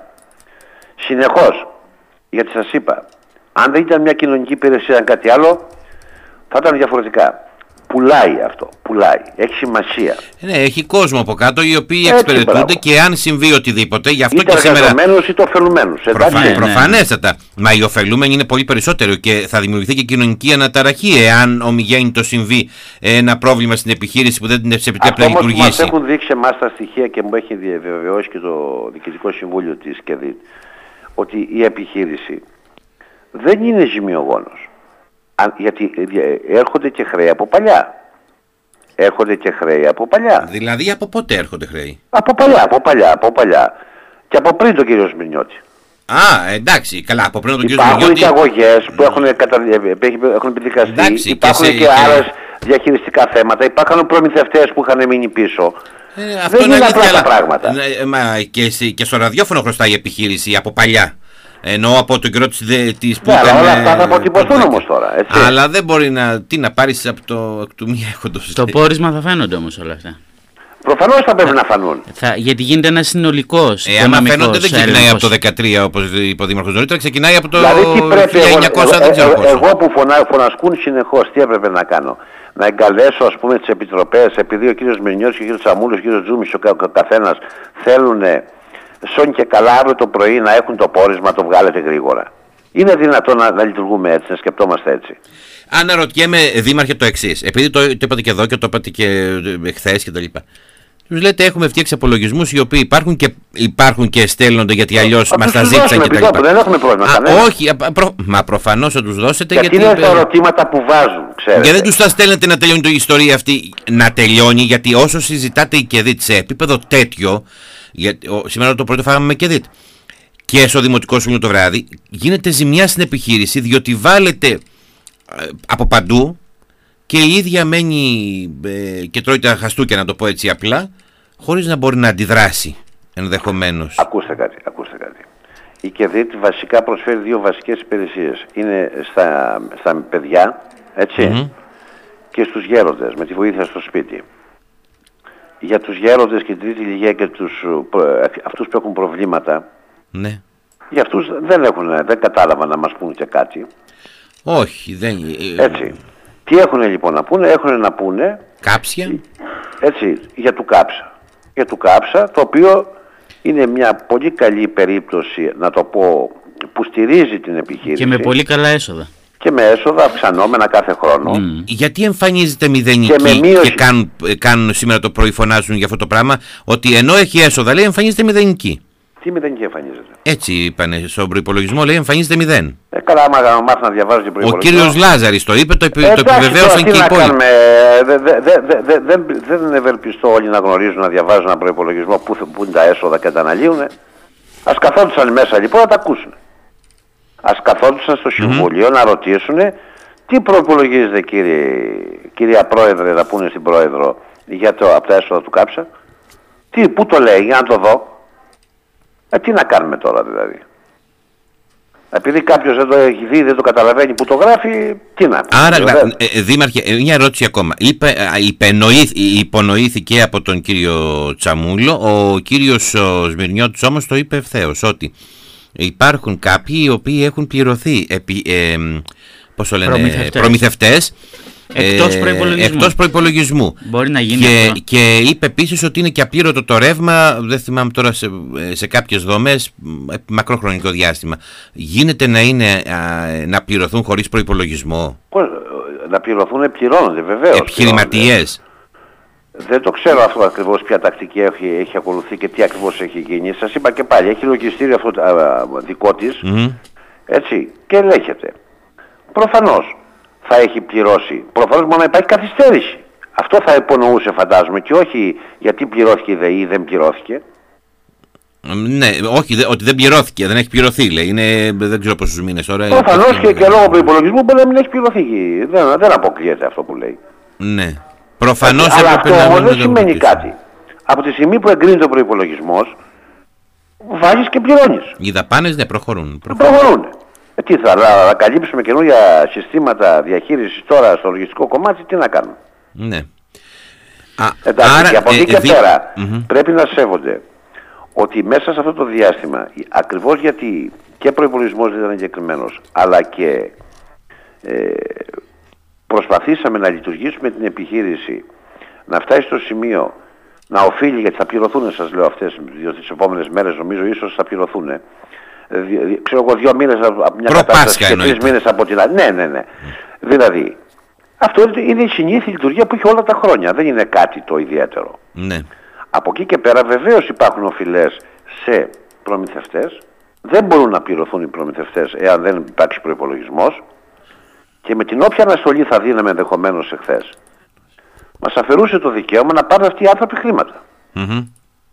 Συνεχώς. Γιατί σας είπα, αν δεν ήταν μια κοινωνική υπηρεσία, αν κάτι άλλο, θα ήταν διαφορετικά. Πουλάει αυτό, πουλάει, έχει σημασία.
Ναι, έχει κόσμο από κάτω οι οποίοι εξυπηρετούνται και αν συμβεί οτιδήποτε, γι' αυτό
είτε
και σήμερα.
Είτε είτε ωφελουμένους.
Προφα... Ναι, προφανέστατα. Μα οι ωφελούμενοι είναι πολύ περισσότερο και θα δημιουργηθεί και κοινωνική αναταραχή εάν ομιγέννητο συμβεί ένα πρόβλημα στην επιχείρηση που δεν την επιτρέπει να λειτουργήσει.
Μας έχουν δείξει εμάς τα στοιχεία και μου έχει διαβεβαιώσει και το Διοικητικό Συμβούλιο της ΚΕΔΙΤ ότι η επιχείρηση δεν είναι ζημιογόνος. Γιατί έρχονται και χρέη από παλιά. Έρχονται και χρέη από παλιά.
Δηλαδή από πότε έρχονται χρέη?
Από παλιά, από παλιά, από παλιά. Και από πριν τον κύριο Σμυρνιώτη.
Α, εντάξει, καλά, από πριν τον κύριο
Σμυρνιώτη. Υπάρχουν
Σμυρνιώτη...
και αγωγές που έχουν, κατα... έχουν επιδικαστεί.
Εντάξει,
υπάρχουν και, σε... και άλλες διαχειριστικά θέματα. Υπάρχουν προμηθευτές που είχαν μείνει πίσω.
Ε, αυτό
δεν είναι απλά
αλήθεια,
τα πράγματα.
Ε, μα και, και στο ραδιόφωνο χρωστάει η επιχείρηση από παλιά. Ενώ από τον καιρό της που
ναι,
ήταν...
όλα αυτά θα αποτυπωθούν όμως τώρα, έτσι.
Αλλά δεν μπορεί να... Τι να πάρεις από το εκ του μη έχοντος.
Στο πόρισμα θα φαίνονται όμως όλα αυτά.
Προφανώς θα πρέπει να φανούν.
Θα, γιατί γίνεται ένα συνολικός
ε, άμα φαίνονται δεν ξεκινάει από το δεκατρία όπως είπε ο Δήμαρχος νωρίτερα, ξεκινάει από το
δηλαδή, τι πρέπει
χίλια εννιακόσια,
εγώ,
δεν ξέρω
εγώ, εγώ που φωνα, φωνασκούν συνεχώς, τι έπρεπε να κάνω? Να εγκαλέσω ας πούμε τις επιτροπές, επειδή ο κύριος Μυρνιώτης και ο κύριος Τσαμούλος, ο κύριος Τζούμης, ο καθένας θέλουν σόν και καλά αύριο το πρωί να έχουν το πόρισμα, το βγάλετε γρήγορα. Είναι δυνατόν να, να λειτουργούμε έτσι, να σκεπτόμαστε έτσι?
Αναρωτιέμαι, Δήμαρχε, το εξής. Επειδή το, το είπατε και εδώ και το είπατε και χθες και τα λοιπά. Τους λέτε έχουμε φτιάξει απολογισμούς οι οποίοι υπάρχουν και, υπάρχουν και στέλνονται γιατί αλλιώς μας τα ζήτησαν και τα λοιπά.
Δεν έχουμε πρόβλημα.
Α, όχι, προ, μα προφανώς θα τους δώσετε
γιατί... Γιατί είναι τα ερωτήματα που βάζουν, ξέρετε.
Και δεν τους τα στέλνετε να τελειώνει η ιστορία αυτή, να τελειώνει, γιατί όσο συζητάτε η ΚΕΔΙΤ σε επίπεδο τέτοιο, γιατί, ο, σήμερα το πρώτο φάγαμε με ΚΕΔΙΤ και στο Δημοτικό Συμβούλιο το βράδυ, γίνεται ζημιά στην επιχείρηση διότι βάλετε ε, από παντού και η ίδια μένει ε, και τρώει τα χαστούκια, να το πω έτσι απλά, χωρίς να μπορεί να αντιδράσει ενδεχομένως.
Ακούστε κάτι, ακούστε κάτι. Η ΚΕΔΙΤ βασικά προσφέρει δύο βασικές υπηρεσίες. Είναι στα, στα παιδιά, έτσι, mm-hmm. και στους γέροντες, με τη βοήθεια στο σπίτι. Για τους γέροντες και την τρίτη ηλικία και τους, αυτούς που έχουν προβλήματα,
ναι.
Για αυτούς δεν, έχουν, δεν κατάλαβαν να μας πούν και κάτι.
Όχι, δεν...
Έτσι. Τι έχουν λοιπόν να πούνε? Έχουν να πούνε...
Κάψια.
Έτσι, για του κάψα. Για του κάψα, το οποίο είναι μια πολύ καλή περίπτωση, να το πω, που στηρίζει την επιχείρηση.
Και με πολύ καλά έσοδα.
Και με έσοδα αυξανόμενα κάθε χρόνο.
Mm. Γιατί εμφανίζεται μηδενική και, μείωση... και κάνουν, κάνουν σήμερα το πρωί, φωνάζουν για αυτό το πράγμα, ότι ενώ έχει έσοδα, λέει, εμφανίζεται μηδενική.
Τι μηδενική εμφανίζεται?
Έτσι είπανε στον προϋπολογισμό, λέει, εμφανίζεται μηδέν.
Ε, καλά, άμα μάθω να διαβάζω την προϋπολογισμό.
Ο κύριος Λάζαρης το είπε, το, επι... ε, το επιβεβαίωσαν και οι υπόλοιποι.
Δεν δε, δε, δε, δε, δε ευελπιστώ όλοι να γνωρίζουν, να διαβάζουν ένα προϋπολογισμό που, που είναι τα έσοδα και τα αναλύουν. Ας καθόντουσαν μέσα λοιπόν να τα ακούσουν. Ας καθόντουσαν στο Συμβούλιο mm-hmm. να ρωτήσουν τι προϋπολογίζετε, κύριε, κυρία Πρόεδρε, να πούνε στην Πρόεδρο για το, από τα έσοδα του κάψα. Τι, πού το λέει, για να το δω. Ε, τι να κάνουμε τώρα δηλαδή? Επειδή κάποιος δεν το έχει δει, δεν το καταλαβαίνει που το γράφει, τι να κάνουμε?
Άρα, ε, Δήμαρχε, μια ερώτηση ακόμα. Είπε, υπονοήθηκε από τον κύριο Τσαμούλο, ο κύριος ο Σμυρνιώτης όμως το είπε ευθέως, ότι υπάρχουν κάποιοι οι οποίοι έχουν πληρωθεί επί, ε, πώς το λένε, προμηθευτές, προμηθευτές
Εκτός προϋπολογισμού.
Εκτός προϋπολογισμού.
Μπορεί να γίνει
και,
αυτό.
και είπε επίσης ότι είναι και απλήρωτο το ρεύμα, δεν θυμάμαι τώρα, σε, σε κάποιες δομές, μακρό χρονικό διάστημα. Γίνεται να, είναι, α, να πληρωθούν χωρίς προϋπολογισμό?
Να πληρωθούν, πληρώνονται βεβαίως.
Επιχειρηματίες.
Δεν το ξέρω αυτό ακριβώς ποια τακτική έχει, έχει ακολουθεί και τι ακριβώς έχει γίνει. Σας είπα και πάλι, έχει λογιστήριο αυτό α, δικό της, mm-hmm. έτσι, και ελέγχεται. Προφανώς θα έχει πληρώσει. Προφανώς μόνο να υπάρχει καθυστέρηση. Αυτό θα υπονοούσε, φαντάζομαι, και όχι γιατί πληρώθηκε η ΔΕΗ ή δεν πληρώθηκε.
Ναι, όχι, δε, ότι δεν πληρώθηκε, δεν έχει πληρωθεί, λέει. Είναι, δεν ξέρω πόσους μήνες τώρα.
Προφανώς και, και λόγω προϋπολογισμού μπορεί να μην έχει πληρωθεί. Δεν, δεν αποκλείεται αυτό που λέει.
Ναι. Προφανώς.
Αλλά αυτό όμως δεν σημαίνει κάτι. Από τη στιγμή που εγκρίνεται ο προϋπολογισμός, βάζεις και πληρώνεις.
Οι δαπάνες, ναι, προχωρούν. Προχωρούν.
προχωρούν. Ε, τι θα, θα καλύψουμε καινούργια συστήματα διαχείρισης τώρα στο λογιστικό κομμάτι, τι να κάνουμε.
Ναι.
Α, εντάξει, άρα, και από εκεί ε, και ε, πέρα mm-hmm. πρέπει να σέβονται ότι μέσα σε αυτό το διάστημα, ακριβώς γιατί και προϋπολογισμός δεν ήταν εγκεκριμένος, αλλά και ε, προσπαθήσαμε να λειτουργήσουμε την επιχείρηση να φτάσει στο σημείο να οφείλει, γιατί θα πληρωθούν, σας λέω αυτές τις επόμενες μέρες, νομίζω ίσως θα πληρωθούν. Ε, ξέρω εγώ, δύο μήνες από μια κατάσταση και τρεις μήνες από την άλλη. Ναι, ναι, ναι. Mm. Δηλαδή, αυτό είναι η συνήθη λειτουργία που έχει όλα τα χρόνια. Δεν είναι κάτι το ιδιαίτερο.
Ναι.
Από εκεί και πέρα βεβαίως υπάρχουν οφειλές σε προμηθευτές. Δεν μπορούν να πληρωθούν οι προμηθευτές εάν δεν υπάρξει προϋπολογισμός. Και με την όποια αναστολή θα δίναμε ενδεχομένως εχθές, μας αφαιρούσε το δικαίωμα να πάρουν αυτοί οι άνθρωποι χρήματα.
Mm-hmm.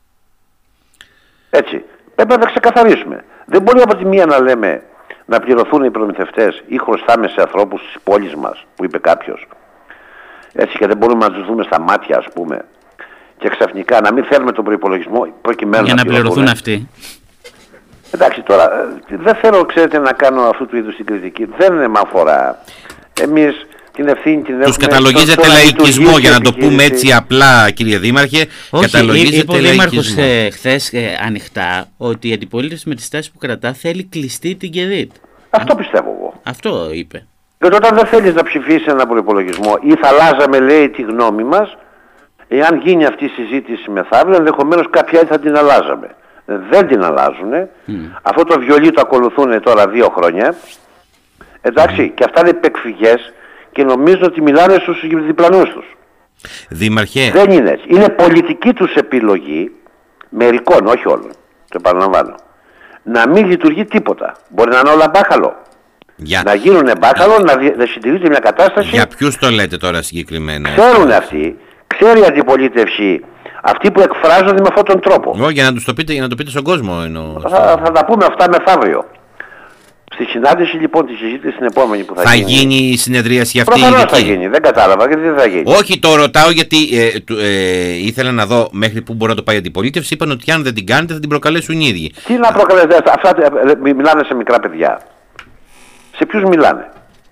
Έτσι. Πρέπει να τα ξεκαθαρίσουμε. Δεν μπορεί από τη μία να λέμε να πληρωθούν οι προμηθευτές ή χρωστάμε σε ανθρώπους της πόλης μας, που είπε κάποιος. Έτσι, και δεν μπορούμε να τους δούμε στα μάτια, ας πούμε. Και ξαφνικά να μην θέλουμε τον προϋπολογισμό προκειμένου
για να, να πληρωθούν αυτοί.
Εντάξει τώρα, δεν θέλω, ξέρετε, να κάνω αυτού του είδους την κριτική. Δεν με αφορά. Εμείς την ευθύνη την έχουμε.
Τους καταλογίζετε λαϊκισμό, για να το πούμε έτσι απλά, κύριε Δήμαρχε.
Όχι, καταλογίζετε είπε ο Δήμαρχος ε, χθες ε, ανοιχτά ότι η αντιπολίτευση με τη στάση που κρατά θέλει κλειστή την ΚΕΔΙΤ.
Αυτό πιστεύω εγώ.
Αυτό είπε.
Και όταν δεν θέλεις να ψηφίσεις ένα προϋπολογισμό ή θα αλλάζαμε, λέει, τη γνώμη μας, εάν γίνει αυτή η συζήτηση μεθαύριο, ενδεχομένως κάποια άλλη θα την αλλάζαμε. Δεν την αλλάζουνε. Mm. Αυτό το βιολί το ακολουθούν τώρα δύο χρόνια. Εντάξει, mm. και αυτά είναι επεκφυγές και νομίζω ότι μιλάνε στους διπλανούς τους.
Δήμαρχε.
Δεν είναι έτσι. Είναι πολιτική τους επιλογή, μερικών, όχι όλων, το επαναλαμβάνω, να μην λειτουργεί τίποτα. Μπορεί να είναι όλα μπάχαλο. Για... Να γίνουν μπάχαλο, να, δι... να συντηρείται μια κατάσταση.
Για ποιους το λέτε τώρα συγκεκριμένα?
Ξέρουν αυτοί, ξέρει η αντιπολίτευση, αυτοί που εκφράζονται με αυτόν τον τρόπο.
Εγώ, για να τους το πείτε, για να το πείτε στον κόσμο εννοώ.
Θα, θα τα πούμε αυτά μεθαύριο. Στη συνάντηση λοιπόν, τη συζήτηση την επόμενη που θα,
θα
γίνει. Θα
γίνει η συνεδρίαση αυτή?
Προφανώς θα γίνει, δεν κατάλαβα γιατί δεν θα γίνει.
Όχι, το ρωτάω γιατί ε, ε, ήθελα να δω μέχρι πού μπορεί να το πάει η αντιπολίτευση. Είπαν ότι αν δεν την κάνετε θα την προκαλέσουν οι ίδιοι.
Τι να προκαλέσουν, αυτά μιλάνε σε μικρά παιδιά. Σε ποιους μιλάνε?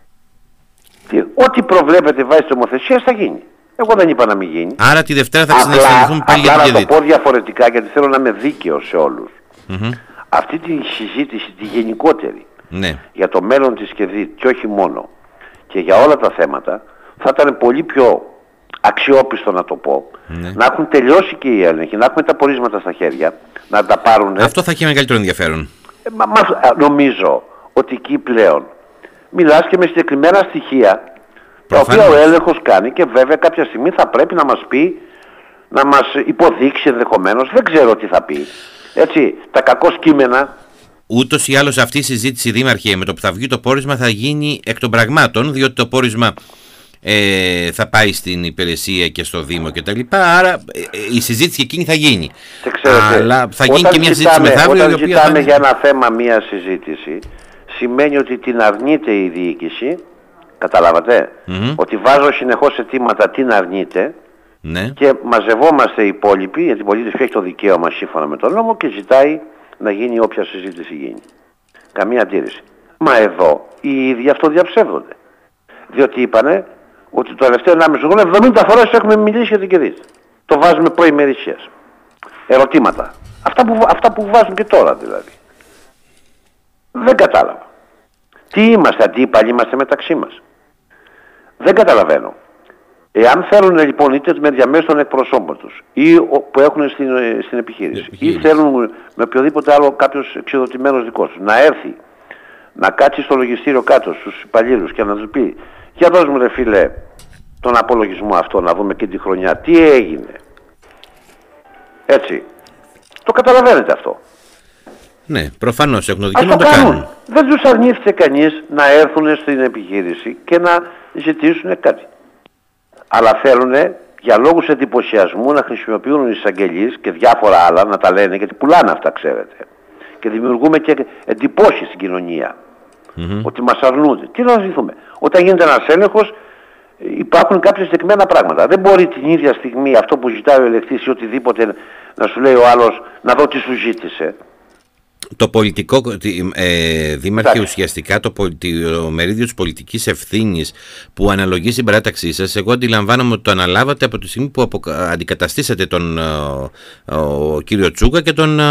Τι, ό,τι προβλέπετε βάσει νομοθεσίας θα γίνει. Εγώ δεν είπα να μην γίνει.
Άρα τη Δευτέρα θα ξανασυνδεθούν πάλι για την
Απλά να το πω διαφορετικά, γιατί θέλω να είμαι δίκαιος σε όλους.
Mm-hmm.
Αυτή τη συζήτηση, τη γενικότερη,
ναι,
για το μέλλον της ΚΕΔΙΤ και όχι μόνο, και για όλα τα θέματα, θα ήταν πολύ πιο αξιόπιστο, να το πω, ναι, να έχουν τελειώσει και οι έλεγχοι, να έχουμε τα πορίσματα στα χέρια, να τα πάρουν.
Αυτό θα έχει μεγαλύτερο ενδιαφέρον.
Ε, μα, μα, νομίζω ότι εκεί πλέον μιλάς και με συγκεκριμένα στοιχεία, προφανώς, τα οποία ο έλεγχος κάνει, και βέβαια κάποια στιγμή θα πρέπει να μας πει, να μας υποδείξει ενδεχομένως, δεν ξέρω τι θα πει. Έτσι, τα κακώς κείμενα.
Ούτως ή άλλως αυτή η συζήτηση, Δήμαρχε, με το που θα βγει το πόρισμα θα γίνει εκ των πραγμάτων, διότι το πόρισμα ε, θα πάει στην υπηρεσία και στο Δήμο κτλ. Άρα ε, η συζήτηση εκείνη θα γίνει.
Ξέρετε,
αλλά θα γίνει και μια συζήτηση μεθαύριο.
Όταν ζητάμε για ένα θέμα μια συζήτηση, σημαίνει ότι την αρνείται η διοίκηση. Καταλάβατε, mm-hmm. ότι βάζω συνεχώς αιτήματα, την αρνείται.
Ναι. Και
μαζευόμαστε οι υπόλοιποι, γιατί η πολίτευση έχει το δικαίωμα σύμφωνα με τον νόμο και ζητάει να γίνει όποια συζήτηση γίνει. Καμία αντίρρηση. Μα εδώ οι ίδιοι αυτό διαψεύδονται. Διότι είπανε ότι το τελευταίο ενάμιση χρόνο εβδομήντα φορές έχουμε μιλήσει για την ΚΕΔΙΤ. Το βάζουμε προημερησίας. Ερωτήματα. Αυτά που, αυτά που βάζουν και τώρα δηλαδή. Δεν κατάλαβα. Τι είμαστε, αντίπαλοι είμαστε μεταξύ μας? Δεν καταλαβαίνω. Εάν θέλουν λοιπόν είτε με διαμέσου των εκπροσώπων τους ή που έχουν στην, στην επιχείρηση, επιχείρηση ή θέλουν με οποιοδήποτε άλλο κάποιος εξοδοτημένος δικός τους να έρθει να κάτσει στο λογιστήριο κάτω στους υπαλλήλους και να τους πει για δώσ' μου ρε φίλε τον απολογισμό αυτό να δούμε και τη χρονιά τι έγινε, έτσι, το καταλαβαίνετε αυτό.
Ναι, προφανώς έχουν δικαίωμα
να
το κάνουν. κάνουν.
Δεν τους αρνήθηκε κανείς να έρθουν στην επιχείρηση και να ζητήσουν κάτι. Αλλά θέλουν για λόγους εντυπωσιασμού να χρησιμοποιούν οι εισαγγελείς και διάφορα άλλα να τα λένε, γιατί πουλάνε αυτά, ξέρετε. Και δημιουργούμε και εντυπώσεις στην κοινωνία. Mm-hmm. Ότι μας αρνούνται. Τι να ζητούμε. Όταν γίνεται ένας έλεγχος υπάρχουν κάποια συγκεκριμένα πράγματα. Δεν μπορεί την ίδια στιγμή αυτό που ζητάει ο ελεγκτής ή οτιδήποτε να σου λέει ο άλλος να δω τι σου ζήτησε.
Το πολιτικό, ε, δήμαρχε, ουσιαστικά το, το μερίδιο της πολιτικής ευθύνης που αναλογεί στην παράταξή σας, εγώ αντιλαμβάνομαι ότι το αναλάβατε από τη στιγμή που απο, αντικαταστήσατε τον ο, ο, ο κύριο Τσούκα και τον,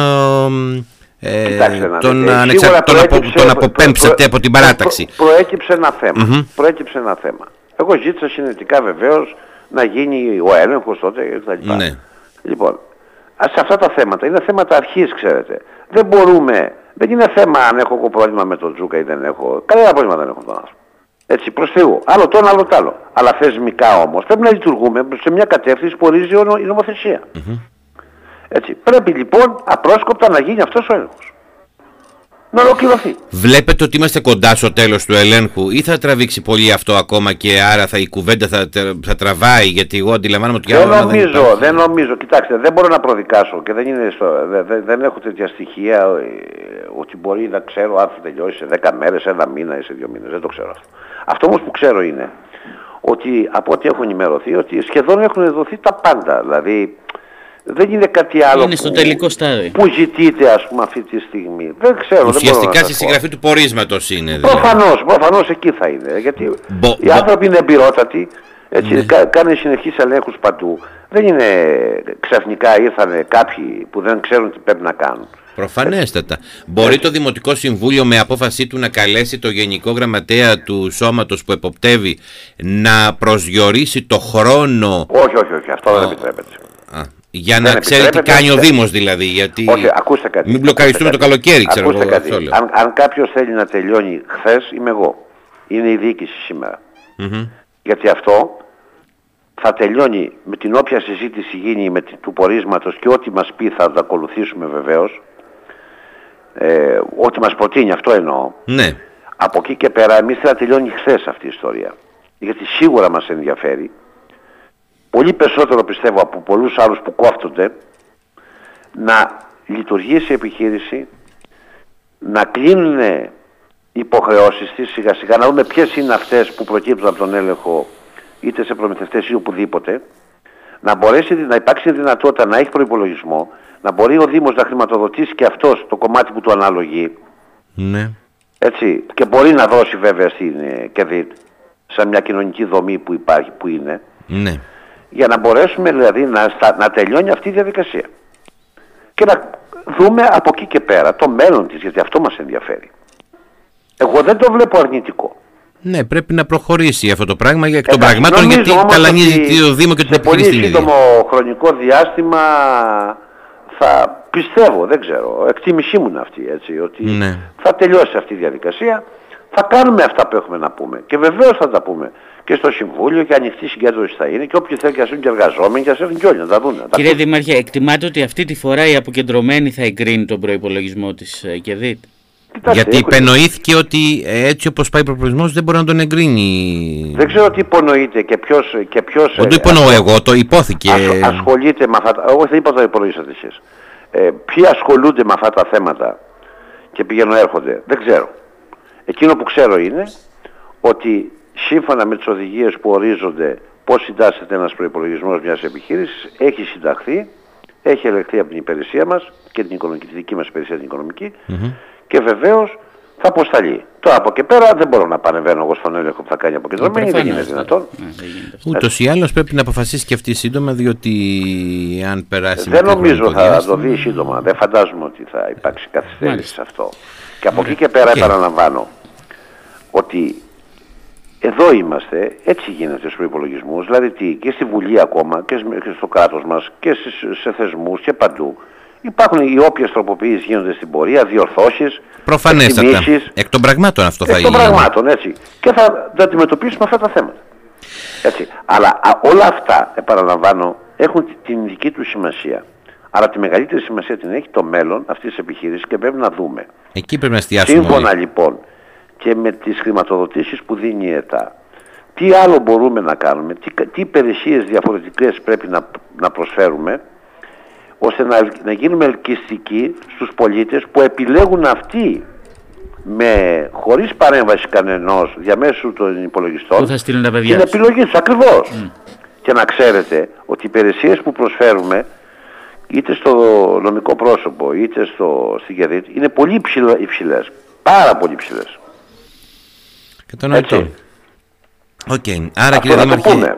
ε, Κοιτάξτε, τον, ε, ανεξα... τον, απο, τον αποπέμψατε προ, από την παράταξη.
Προ, προέκυψε ένα θέμα. Mm-hmm. Προέκυψε ένα θέμα. Εγώ ζήτησα συνετικά βεβαίως να γίνει ο έλεγχος τότε κτλ. Ναι. Λοιπόν, σε αυτά τα θέματα είναι θέματα αρχής, ξέρετε. Δεν μπορούμε, δεν είναι θέμα αν έχω εγώ πρόβλημα με τον Τζούκα ή δεν έχω. Κανένα πρόβλημα δεν έχω τον άνθρωπο. Έτσι, προς Θεού. Άλλο το άλλο το άλλο. Αλλά θεσμικά όμως πρέπει να λειτουργούμε σε μια κατεύθυνση που ορίζει η νομοθεσία. Mm-hmm. Έτσι. Πρέπει λοιπόν απρόσκοπτα να γίνει αυτός ο έλεγχος. Να ολοκληρωθεί.
Βλέπετε ότι είμαστε κοντά στο τέλος του ελέγχου ή θα τραβήξει πολύ αυτό ακόμα και άρα θα, η κουβέντα θα, θα τραβάει, γιατί εγώ αντιλαμβάνομαι ότι
δεν νομίζω, δεν, δεν νομίζω. Κοιτάξτε, δεν μπορώ να προδικάσω και δεν, είναι στο, δεν, δεν έχω τέτοια στοιχεία ότι μπορεί να ξέρω αν θα τελειώσει σε δέκα μέρες, ένα μήνα ή σε δύο μήνες. Δεν το ξέρω αυτό. Αυτό όμως που ξέρω είναι ότι από ό,τι έχω ενημερωθεί ότι σχεδόν έχουν δοθεί τα πάντα. Δηλαδή δεν είναι κάτι άλλο
είναι στο τελικό στάδιο
που ζητείτε ας πούμε αυτή τη στιγμή. Δεν ξέρω.
Ουσιαστικά στη συγγραφή του πορίσματος είναι.
Δηλαδή. Προφανώς, προφανώς εκεί θα είναι. Γιατί
μπο,
οι
μπο.
άνθρωποι είναι εμπειρότατοι, έτσι, ναι. κα, κάνουν συνεχείς ελέγχους παντού. Δεν είναι ξαφνικά ήρθανε κάποιοι που δεν ξέρουν τι πρέπει να κάνουν.
Προφανέστατα. Μπορεί το Δημοτικό Συμβούλιο με απόφασή του να καλέσει το Γενικό Γραμματέα του Σώματος που εποπτεύει να προσδιορίσει το χρόνο.
Όχι, όχι, όχι. Αυτό δεν επιτρέπεται.
Α, για να ξέρει τι κάνει ο Δήμος δηλαδή. Γιατί
όχι, ακούστε κάτι.
Μην μπλοκαριστούμε το καλοκαίρι, ξέρω
ακούστε εγώ. Κάτι. Αν, αν κάποιος θέλει να τελειώνει χθες, είμαι εγώ. Είναι η διοίκηση σήμερα. Mm-hmm. Γιατί αυτό θα τελειώνει με την όποια συζήτηση γίνει με την, του πορίσματος και ό,τι μας πει θα το ακολουθήσουμε βεβαίως. Ε, ό,τι μας προτείνει, αυτό εννοώ.
Ναι.
Από εκεί και πέρα εμείς θα τελειώνει χθες αυτή η ιστορία. Γιατί σίγουρα μας ενδιαφέρει. Πολύ περισσότερο πιστεύω από πολλούς άλλους που κόφτονται να λειτουργήσει η επιχείρηση, να κλείνουν οι υποχρεώσεις της σιγά σιγά, να δούμε ποιες είναι αυτές που προκύπτουν από τον έλεγχο είτε σε προμηθευτές ή οπουδήποτε, να μπορέσει να υπάρξει δυνατότητα να έχει προϋπολογισμό, να μπορεί ο Δήμος να χρηματοδοτήσει και αυτός το κομμάτι που του αναλογεί.
Ναι.
Έτσι, και μπορεί να δώσει βέβαια στην ΚΕΔΙΤ, σε μια κοινωνική δομή που υπάρχει, που είναι.
Ναι.
Για να μπορέσουμε δηλαδή να, να τελειώνει αυτή η διαδικασία. Και να δούμε από εκεί και πέρα το μέλλον της, γιατί αυτό μας ενδιαφέρει. Εγώ δεν το βλέπω αρνητικό.
Ναι, πρέπει να προχωρήσει αυτό το πράγμα για εκ των πραγμάτων, γιατί ταλανίζει το Δήμο και την επιχείρηση στην ίδια.
Σε πολύ σύντομο χρονικό διάστημα θα πιστεύω, δεν ξέρω, εκτίμησή μου είναι αυτή, έτσι, ότι
ναι.
θα τελειώσει αυτή η διαδικασία, θα κάνουμε αυτά που έχουμε να πούμε και βεβαίως θα τα πούμε και στο Συμβούλιο και ανοιχτή συγκέντρωση θα είναι και όποιοι θέλουν και ας είναι και εργαζόμενοι και ας έρθουν και όλοι να τα δουν.
Κύριε Δήμαρχε, εκτιμάτε ότι αυτή τη φορά η αποκεντρωμένη θα εγκρίνει τον προϋπολογισμό της ΚΕΔΙΤ?
Κοιτάξτε, γιατί έχω... υπενοήθηκε ότι έτσι όπως πάει ο προϋπολογισμός δεν μπορεί να τον εγκρίνει.
Δεν ξέρω τι υπονοείται και ποιος... Και ποιος
δεν το υπονοώ εγώ, το υπόθηκε.
Ασ, ασχολείται με αυτά τα... Εγώ δεν είπα το υπολογίσατε εσείς. Ε, ποιοι ασχολούνται με αυτά τα θέματα και πηγαίνουν έρχονται, δεν ξέρω. Εκείνο που ξέρω είναι ότι σύμφωνα με τις οδηγίες που ορίζονται πώς συντάσσεται ένας προϋπολογισμός μιας επιχείρησης, έχει συνταχθεί, έχει ελεγχθεί από την υπηρεσία μας και την οικονομική, τη δική μας υπηρεσία την οικονομική mm-hmm. και βεβαίως θα αποσταλεί. Τώρα από και πέρα δεν μπορώ να πανεβαίνω εγώ στον έλεγχο που θα κάνει αποκεντρωμένη, δεν είναι δυνατόν.
Ούτως ή άλλως πρέπει να αποφασίσει και αυτή σύντομα, διότι αν περάσει...
Δεν νομίζω θα διάστημα... το δει σύντομα, δεν φαντάζομαι ότι θα υπάρξει καθυστέρηση σε αυτό. Και από εκεί και πέρα okay. επαναλαμβάνω ότι εδώ είμαστε, έτσι γίνεται στους προϋπολογισμούς, δηλαδή τι, και στη Βουλή ακόμα και στο κράτος μας και σε θεσμούς και παντού. Υπάρχουν οι όποιες τροποποιήσεις γίνονται στην πορεία, διορθώσεις,
προφανέστατα. Εκ των πραγμάτων αυτό θα γίνει.
Εκ των πραγμάτων, έτσι. Και θα, θα αντιμετωπίσουμε αυτά τα θέματα. Έτσι. Αλλά α, όλα αυτά, επαναλαμβάνω, έχουν την δική του σημασία. Αλλά τη μεγαλύτερη σημασία την έχει το μέλλον αυτής της επιχείρησης και πρέπει να δούμε.
Εκεί πρέπει να εστιάσουμε.
Σύμφωνα όλοι. Λοιπόν και με τις χρηματοδοτήσεις που δίνει η ΕΤΑ, τι άλλο μπορούμε να κάνουμε, τι, τι υπηρεσίες διαφορετικές πρέπει να, να προσφέρουμε, ώστε να, να γίνουμε ελκυστικοί στους πολίτες που επιλέγουν αυτοί με, χωρίς παρέμβαση κανενός διαμέσου των υπολογιστών
που θα στείλουν τα παιδιά
την επιλογή τους ακριβώς. Mm. Και να ξέρετε ότι οι υπηρεσίες που προσφέρουμε είτε στο νομικό πρόσωπο είτε στο, στην ΚΕΔΙΤ είναι πολύ υψηλές, πάρα πολύ υψηλές.
Κατανοητό. Οκ. Okay. Άρα
αυτό
κύριε Δήμαρχε,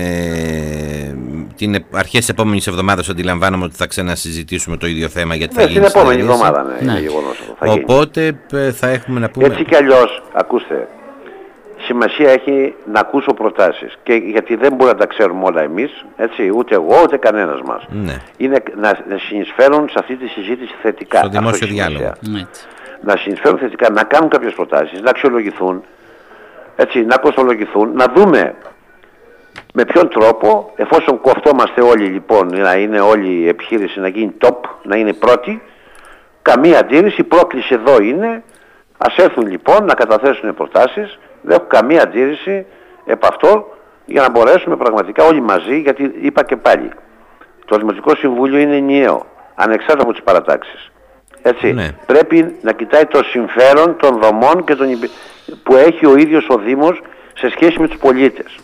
ε, την αρχές της επόμενης εβδομάδας αντιλαμβάνομαι ότι θα ξανασυζητήσουμε το ίδιο θέμα γιατί ναι, θα γίνει
την επόμενη εβδομάδα, ναι,
ναι.
Γεγονός, θα
οπότε γίνει. Θα έχουμε να πούμε...
Έτσι κι αλλιώς, ακούστε, σημασία έχει να ακούσω προτάσεις και γιατί δεν μπορούμε να τα ξέρουμε όλα εμείς, έτσι, ούτε εγώ ούτε κανένας μας.
Ναι.
Είναι να, να συνεισφέρουν σε αυτή τη συζήτηση θετικά.
Στο δημόσιο διάλογο.
Ναι.
Να συνεισφέρουν θετικά, να κάνουν κάποιες προτάσεις, να αξιολογηθούν, έτσι, να κοστολογηθούν, να δούμε με ποιον τρόπο, εφόσον κοφτόμαστε όλοι λοιπόν, να είναι όλη η επιχείρηση να γίνει top, να είναι πρώτη, καμία αντίρρηση, η πρόκληση εδώ είναι, ας έρθουν λοιπόν να καταθέσουν προτάσεις, δεν έχω καμία αντίρρηση επ' αυτό, για να μπορέσουμε πραγματικά όλοι μαζί, γιατί είπα και πάλι, το Δημοτικό Συμβούλιο είναι ενιαίο, ανεξάρτητα από τις παρατάξεις. Έτσι, ναι. Πρέπει να κοιτάει το συμφέρον των δομών και των υπη... που έχει ο ίδιος ο Δήμος σε σχέση με τους πολίτες.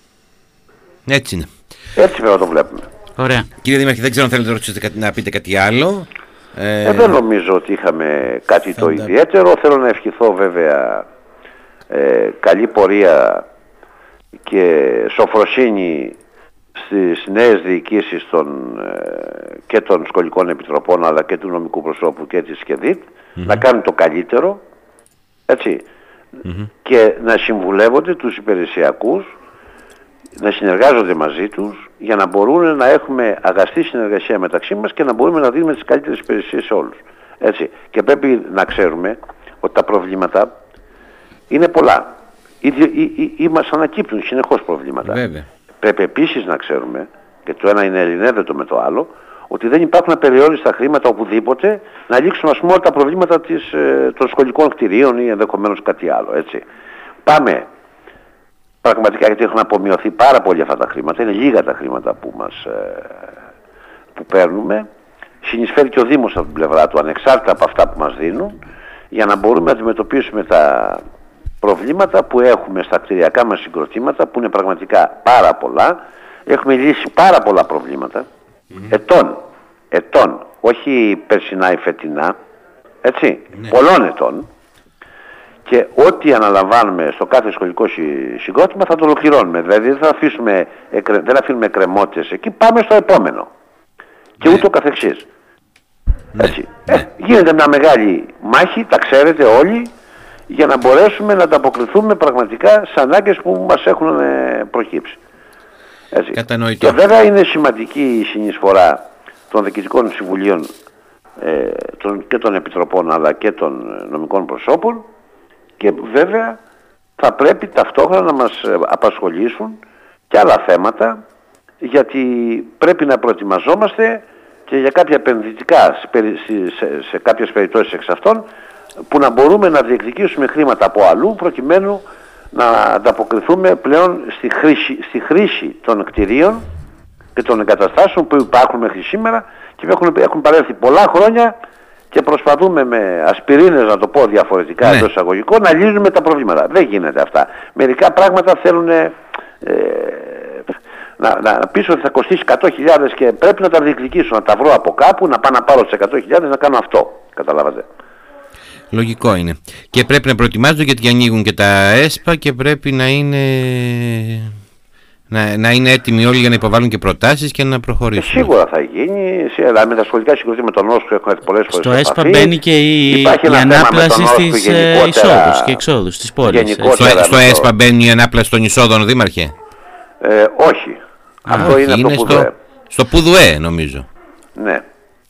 Έτσι είναι.
Έτσι πρέπει να το βλέπουμε.
Ωραία.
Κύριε Δήμαρχε, δεν ξέρω αν θέλετε να, ρωτήσετε, να πείτε κάτι άλλο.
Ε... Ε, δεν νομίζω ότι είχαμε κάτι Φαντα... το ιδιαίτερο. Θέλω να ευχηθώ βέβαια ε, καλή πορεία και σοφροσύνη στις νέες διοικήσεις των, ε, και των σχολικών επιτροπών αλλά και του νομικού προσώπου και της ΚΕΔΙΤ, mm-hmm. να κάνουν το καλύτερο, έτσι, mm-hmm. και να συμβουλεύονται τους υπηρεσιακούς, να συνεργάζονται μαζί τους για να μπορούν να έχουμε αγαστή συνεργασία μεταξύ μας και να μπορούμε να δίνουμε τις καλύτερες υπηρεσίες σε όλους. Έτσι. Και πρέπει να ξέρουμε ότι τα προβλήματα είναι πολλά. Ή, ή, ή, ή μας ανακύπτουν συνεχώς προβλήματα.
Βέβαια.
Πρέπει επίσης να ξέρουμε, και το ένα είναι ελληνεύδετο με το άλλο, ότι δεν υπάρχουν απεριόριστα χρήματα οπουδήποτε να λύξουν ας πούμε όλα τα προβλήματα της, ε, των σχολικών κτηρίων ή ενδεχομένως κάτι άλλο. Έτσι. Πάμε πραγματικά, γιατί έχουν απομειωθεί πάρα πολύ αυτά τα χρήματα, είναι λίγα τα χρήματα που, μας, ε, που παίρνουμε. Συνεισφέρει και ο Δήμος από την πλευρά του, ανεξάρτητα από αυτά που μας δίνουν, για να μπορούμε να αντιμετωπίσουμε τα προβλήματα που έχουμε στα κτηριακά μας συγκροτήματα, που είναι πραγματικά πάρα πολλά. Έχουμε λύσει πάρα πολλά προβλήματα, mm-hmm. ετών, ετών, όχι περσινά ή φετινά, έτσι, mm-hmm. πολλών ετών, και ό,τι αναλαμβάνουμε στο κάθε σχολικό συγκρότημα θα το ολοκληρώνουμε. Δηλαδή δεν θα αφήσουμε, δεν αφήνουμε εκκρεμότητες εκεί, πάμε στο επόμενο. Και
ναι.
ούτω καθεξής.
Ναι.
Έτσι.
Ναι.
Ε, γίνεται μια μεγάλη μάχη, τα ξέρετε όλοι, για να μπορέσουμε να ανταποκριθούμε πραγματικά στις ανάγκες που μας έχουν προκύψει. Έτσι.
Κατανοητό.
Και βέβαια είναι σημαντική η συνεισφορά των διοικητικών συμβουλίων ε, των, και των επιτροπών αλλά και των νομικών προσώπων, και βέβαια θα πρέπει ταυτόχρονα να μας απασχολήσουν και άλλα θέματα, γιατί πρέπει να προετοιμαζόμαστε και για κάποια επενδυτικά σε, σε, σε κάποιες περιπτώσεις εξ αυτών, που να μπορούμε να διεκδικήσουμε χρήματα από αλλού προκειμένου να ανταποκριθούμε πλέον στη χρήση, στη χρήση των κτηρίων και των εγκαταστάσεων που υπάρχουν μέχρι σήμερα και έχουν, έχουν παρέλθει πολλά χρόνια, και προσπαθούμε με ασπιρίνες, να το πω διαφορετικά, ναι. εντός εισαγωγικών, να λύνουμε τα προβλήματα. Δεν γίνεται αυτά. Μερικά πράγματα θέλουν ε, να, να πεις ότι θα κοστίσει εκατό χιλιάδες και πρέπει να τα διεκδικήσω, να τα βρω από κάπου, να πάω να πάρω τις εκατό χιλιάδες να κάνω αυτό. Καταλάβατε.
Λογικό είναι. Και πρέπει να προετοιμάζονται, γιατί ανοίγουν και τα ΕΣΠΑ και πρέπει να είναι Να, να είναι έτοιμοι όλοι για να υποβάλουν και προτάσεις και να προχωρήσουν.
Ε, σίγουρα θα γίνει. Δηλαδή με τα σχολικά συγκροτήματα με τον Όσκο έχουν έρθει πολλές φορές.
Στο ΕΣΠΑ μπαίνει και η, η ανάπλαση στις ε, εισόδους και εξόδους της πόλης.
Στο, στο ΕΣΠΑ μπαίνει η ανάπλαση των εισόδων, Δήμαρχε.
Ε, όχι. Α, αυτό όχι, είναι, είναι από το
στο, στο Πουδουέ, νομίζω.
Ναι.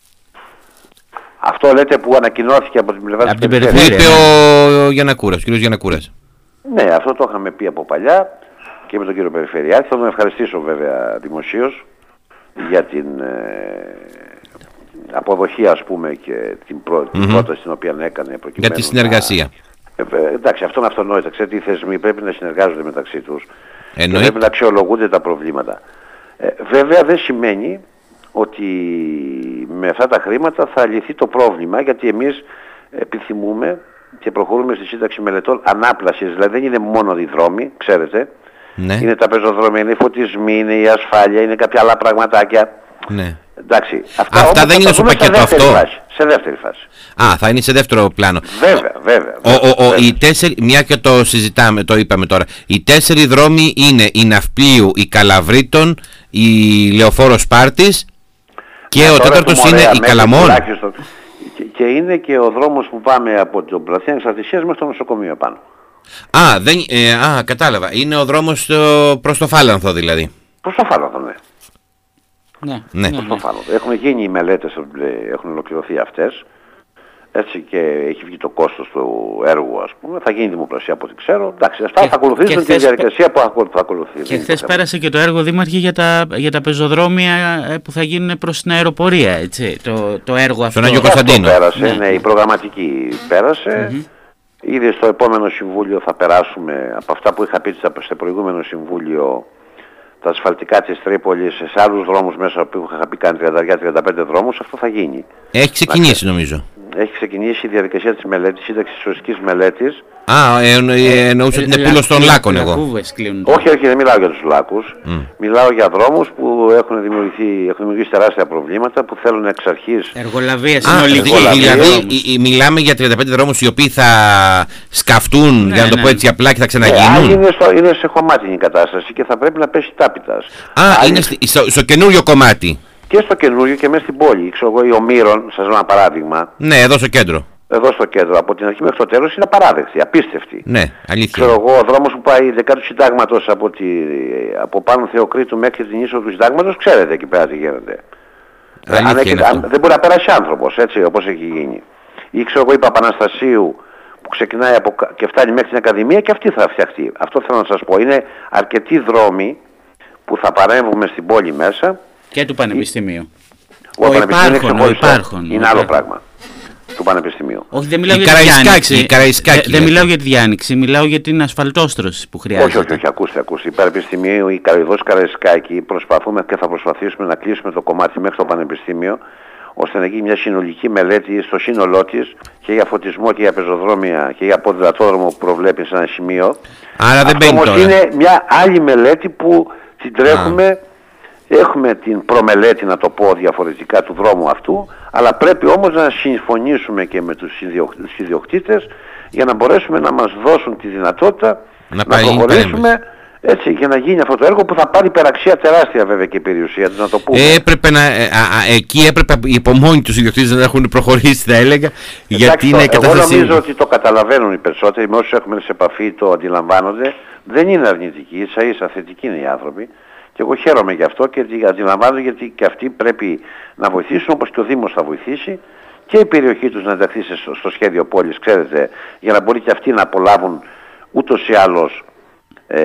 Αυτό λέτε που ανακοινώθηκε από την πλευρά
της περιφέρειας. Που είπε ο Γιαννακούρας, ο κ. Γιαννακούρας.
Ναι, αυτό το είχαμε πει από παλιά και με τον κύριο Περιφερειάρχη. Θέλω να ευχαριστήσω βέβαια δημοσίως για την ε, αποδοχή, ας πούμε, και την, πρό, mm-hmm. την πρόταση την οποία έκανε προκειμένου.
Για τη συνεργασία.
Να, ε, εντάξει, αυτό είναι αυτονόητο. Ξέρετε, οι θεσμοί πρέπει να συνεργάζονται μεταξύ τους.
Εννοείται.
Και πρέπει να αξιολογούνται τα προβλήματα. Ε, βέβαια δεν σημαίνει ότι με αυτά τα χρήματα θα λυθεί το πρόβλημα, γιατί εμείς επιθυμούμε και προχωρούμε στη σύνταξη μελετών ανάπλασης. Δηλαδή δεν είναι μόνο οι δρόμοι, ξέρετε.
Ναι.
Είναι τα πεζοδρόμια, είναι οι φωτισμοί, είναι η ασφάλεια, είναι κάποια άλλα πραγματάκια.
Ναι.
Εντάξει, αυτά
αυτά δεν είναι στο πακέτο αυτό.
Φάση, σε δεύτερη φάση.
Α, θα είναι σε δεύτερο πλάνο.
Βέβαια, βέβαια.
Ο, ο, ο, οι τέσσερι, μια και το συζητάμε, το είπαμε τώρα. Οι τέσσερι δρόμοι είναι η Ναυπλίου, η Καλαβρίτων, η Λεωφόρος Σπάρτης και ε, ο τέταρτος είναι η Καλαμών.
Και, και είναι και ο δρόμος που πάμε από τον Πλατεία Εξαρτησίας μέχρι το νοσοκομείο πάνω.
Α, δεν, ε, α, κατάλαβα. Είναι ο δρόμος ε, προς το Φάλανθο δηλαδή.
Προς το Φάλανθο, ναι.
Ναι,
ναι.
Προς το Φάλανθο. Έχουν γίνει οι μελέτες, έχουν ολοκληρωθεί αυτές. Έτσι και έχει βγει το κόστος του έργου, ας πούμε. Θα γίνει δημοπρασία από ό,τι ξέρω. Εντάξει, αυτά θα ακολουθήσουν τη διαδικασία που θα ακολουθεί.
Και χθες πέρασε και το έργο, Δήμαρχε, για τα, για τα πεζοδρόμια που θα γίνουν προς την αεροπορία, έτσι. Το, το έργο αυτό.
Στον Άγιο Κωνσταντίνο.
Πέρασε, ναι. ναι, η προγραμματική πέρασε. Mm-hmm. Ήδη στο επόμενο συμβούλιο θα περάσουμε από αυτά που είχα πει στο προηγούμενο συμβούλιο, τα ασφαλτικά της Τρίπολης σε άλλους δρόμους μέσα που είχα πει κάνει τριάντα τριάντα πέντε δρόμους. Αυτό θα γίνει.
Έχει ξεκινήσει νομίζω.
Έχει ξεκινήσει η διαδικασία της μελέτης, σύνταξη της ουσικής μελέτης.
Α, ε, ε, εννοούσα την επίλωση των λάκων εγώ.
Όχι, όχι, δεν μιλάω για τους λάκους. Mm. Μιλάω για δρόμους που έχουν δημιουργηθεί, έχουν δημιουργήσει τεράστια προβλήματα που θέλουν εξ αρχής.
Εργολαβία, συνολική.
Δηλαδή, μιλάμε για τριάντα πέντε δρόμους οι οποίοι θα σκαφτούν, ναι, για να το ναι. πω έτσι απλά, και θα ξαναγίνουν.
Ε, είναι, στο, είναι σε χωμάτινη κατάσταση και θα πρέπει να πέσει τάπητας.
Α, Α είναι στο, στο, στο καινούριο κομμάτι.
Και στο καινούριο και μέσα στην πόλη. Ξέρω εγώ, η Ομήρων, σας δω ένα παράδειγμα.
Ναι, εδώ στο κέντρο.
Εδώ στο κέντρο, από την αρχή μέχρι το τέλος είναι απαράδεκτη, απίστευτη.
Ναι, αλήθεια.
Ξέρω εγώ, ο δρόμος που πάει δεκά του Συντάγματος από, τη, από πάνω Θεοκρήτου μέχρι την είσοδο του Συντάγματος, ξέρετε εκεί πέρα τι γίνεται. Αν, έχει, αν, δεν μπορεί να περάσει άνθρωπος, έτσι όπως έχει γίνει. Ή ξέρω εγώ η Παπαναστασίου που ξεκινάει από, και φτάνει μέχρι την Ακαδημία και αυτή θα φτιαχτεί. Αυτό θέλω να σας πω. Είναι αρκετοί δρόμοι που θα παρέμβουμε στην πόλη μέσα.
Και του Πανεπιστημίου.
Ο, ο
υπάρχον,
είναι,
υπάρχον,
είναι άλλο πράγμα. Του Πανεπιστημίου.
Όχι, δεν μιλάω η για τη διάνοιξη. Δεν μιλάω για τη διάνοιξη, μιλάω για την ασφαλτόστρωση που χρειάζεται.
Όχι, όχι, όχι, ακούστε, ακούστε. Η Πανεπιστημίου, η Καραϊδός Καραϊσκάκη, προσπαθούμε και θα προσπαθήσουμε να κλείσουμε το κομμάτι μέχρι το Πανεπιστήμιο, ώστε να γίνει μια συνολική μελέτη στο σύνολό της και για φωτισμό και για πεζοδρόμια και για ποδηλατόδρομο που προβλέπει σε ένα σημείο.
Άρα δεν μπαίνει τώρα.
Είναι μια άλλη μελέτη που την τρέχουμε. Α. Έχουμε την προμελέτη, να το πω διαφορετικά, του δρόμου αυτού, αλλά πρέπει όμως να συμφωνήσουμε και με τους ιδιοκτήτες για να μπορέσουμε να μας δώσουν τη δυνατότητα να, να προχωρήσουμε έτσι, για να γίνει αυτό το έργο που θα πάρει υπεραξία τεράστια βέβαια και η περιουσία του, να το πούμε.
Ε, έπρεπε να, ε, α, α, εκεί έπρεπε υπό μόνοι τους ιδιοκτήτες να έχουν προχωρήσει, θα έλεγα, γιατί είναι κατάσταση.
Εγώ νομίζω ότι το καταλαβαίνουν οι περισσότεροι, με όσους έχουμε σε επαφή το αντιλαμβάνονται, δεν είναι αρνητικοί, ίσα ίσα θετικοί είναι οι άνθρωποι. Και εγώ χαίρομαι γι' αυτό και αντιλαμβάνομαι, γιατί και αυτοί πρέπει να βοηθήσουν όπως και ο Δήμος θα βοηθήσει και η περιοχή τους να ενταχθεί στο, στο σχέδιο πόλης, ξέρετε, για να μπορεί και αυτοί να απολάβουν ούτως ή άλλως ε,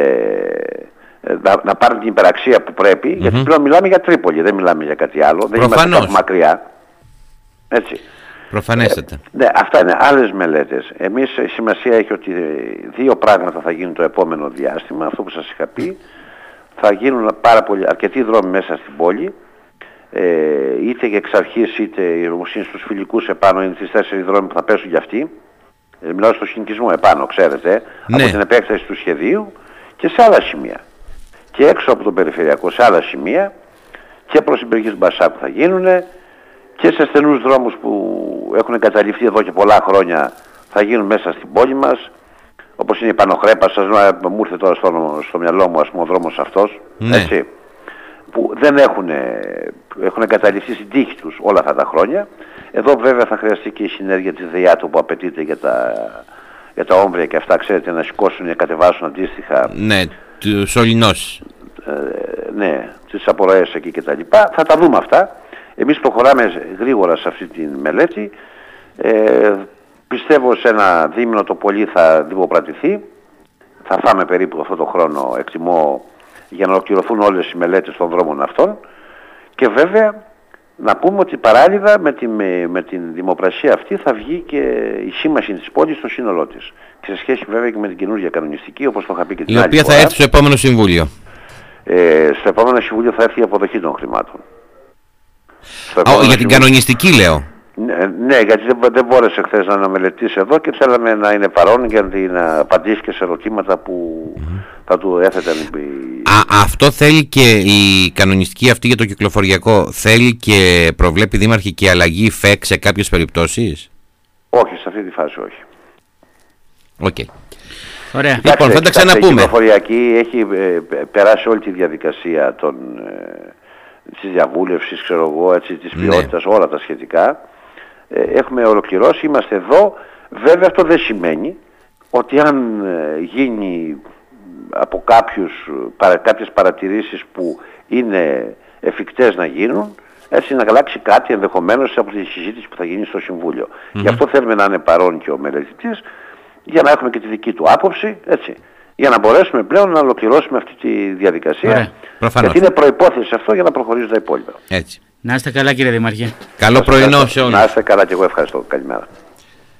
να, να πάρουν την υπεραξία που πρέπει, mm-hmm. γιατί πλέον μιλάμε για Τρίπολη, δεν μιλάμε για κάτι άλλο, δεν είμαστε κάπου μακριά. Έτσι.
Προφανέστατα.
Ε, ναι, αυτά είναι άλλες μελέτες. Εμείς η σημασία έχει ότι δύο πράγματα θα γίνουν το επόμενο διάστημα, αυτό που σας είχα πει. Θα γίνουν πάρα πολλοί, αρκετοί δρόμοι μέσα στην πόλη, ε, είτε και εξ αρχής είτε όπως είναι στους φιλικούς επάνω, είναι τις τέσσερις δρόμοι που θα πέσουν για αυτοί. Ε, μιλάω στο συνοικισμό επάνω, ξέρετε, ναι. από την επέκταση του σχεδίου και σε άλλα σημεία. Και έξω από τον περιφερειακό σε άλλα σημεία και προς την περιοχή του Μπασά που θα γίνουν και σε στενούς δρόμους που έχουν εγκαταλειφθεί εδώ και πολλά χρόνια θα γίνουν μέσα στην πόλη μας. όπως είναι η Πανοχρέπα, σας μου ήρθε τώρα στο, στο μυαλό μου, ας πούμε, ο δρόμος αυτός,
ναι.
έτσι, που δεν έχουν, έχουν εγκαταλειφθεί στην τύχη τους όλα αυτά τα χρόνια. Εδώ βέβαια θα χρειαστεί και η συνέργεια της ΔΕΙΑΤΟ που απαιτείται για τα, για τα όμβρια και αυτά, ξέρετε, να σηκώσουν ή να κατεβάσουν αντίστοιχα.
Ναι, του Σωληνός.
Ε, ναι, τις απορροές εκεί και τα λοιπά. Θα τα δούμε αυτά. Εμείς προχωράμε γρήγορα σε αυτή τη μελέτη. Ε, πιστεύω σε ένα δίμηνο το πολύ θα δημοπρατηθεί. Θα φάμε περίπου αυτό το χρόνο, εκτιμώ, για να ολοκληρωθούν όλες οι μελέτες των δρόμων αυτών. Και βέβαια να πούμε ότι παράλληλα με, τη, με, με την δημοπρασία αυτή θα βγει και η σήμαση της πόλης στο σύνολό της. Και σε σχέση βέβαια και με την καινούργια κανονιστική, όπως το είχα πει και την
η
άλλη
οποία
φορά,
θα έρθει στο επόμενο συμβούλιο.
Ε, στο επόμενο συμβούλιο θα έρθει η αποδοχή των χρημάτων.
Oh, για συμβούλιο... την κανονιστική λέω.
Ναι, ναι, γιατί δεν, δεν μπόρεσε χθες να αναμελετήσει εδώ και θέλαμε να είναι παρόν για να απαντήσει και σε ερωτήματα που mm-hmm. θα του έθεταν.
Α, αυτό θέλει και η κανονιστική αυτή για το κυκλοφοριακό, θέλει και προβλέπει δήμαρχη και αλλαγή ΦΕΚ σε κάποιες περιπτώσεις?
Όχι, σε αυτή τη φάση όχι.
Οκ. Okay.
Ωραία.
Λοιπόν, θα τα ξαναπούμε.
Η κυκλοφοριακή έχει ε, περάσει όλη τη διαδικασία των, ε, της διαβούλευσης, ξέρω εγώ, έτσι, της ποιότητας, ναι. όλα τα σχετικά. Ε, έχουμε ολοκληρώσει, είμαστε εδώ. Βέβαια αυτό δεν σημαίνει ότι αν ε, γίνει από κάποιους, παρα, κάποιες παρατηρήσεις που είναι εφικτές να γίνουν, έτσι να αλλάξει κάτι ενδεχομένως από τη συζήτηση που θα γίνει στο Συμβούλιο. Mm-hmm. Γι' αυτό θέλουμε να είναι παρόν και ο μελετητής, για να έχουμε και τη δική του άποψη, έτσι, για να μπορέσουμε πλέον να ολοκληρώσουμε αυτή τη διαδικασία.
Ωραία,
προφανώς. Γιατί είναι προϋπόθεση αυτό για να προχωρήσουν τα υπόλοιπα.
Έτσι.
Να είστε καλά, κύριε Δήμαρχε.
Καλό πρωινό σε όλους.
Να είστε καλά και εγώ ευχαριστώ. Καλημέρα.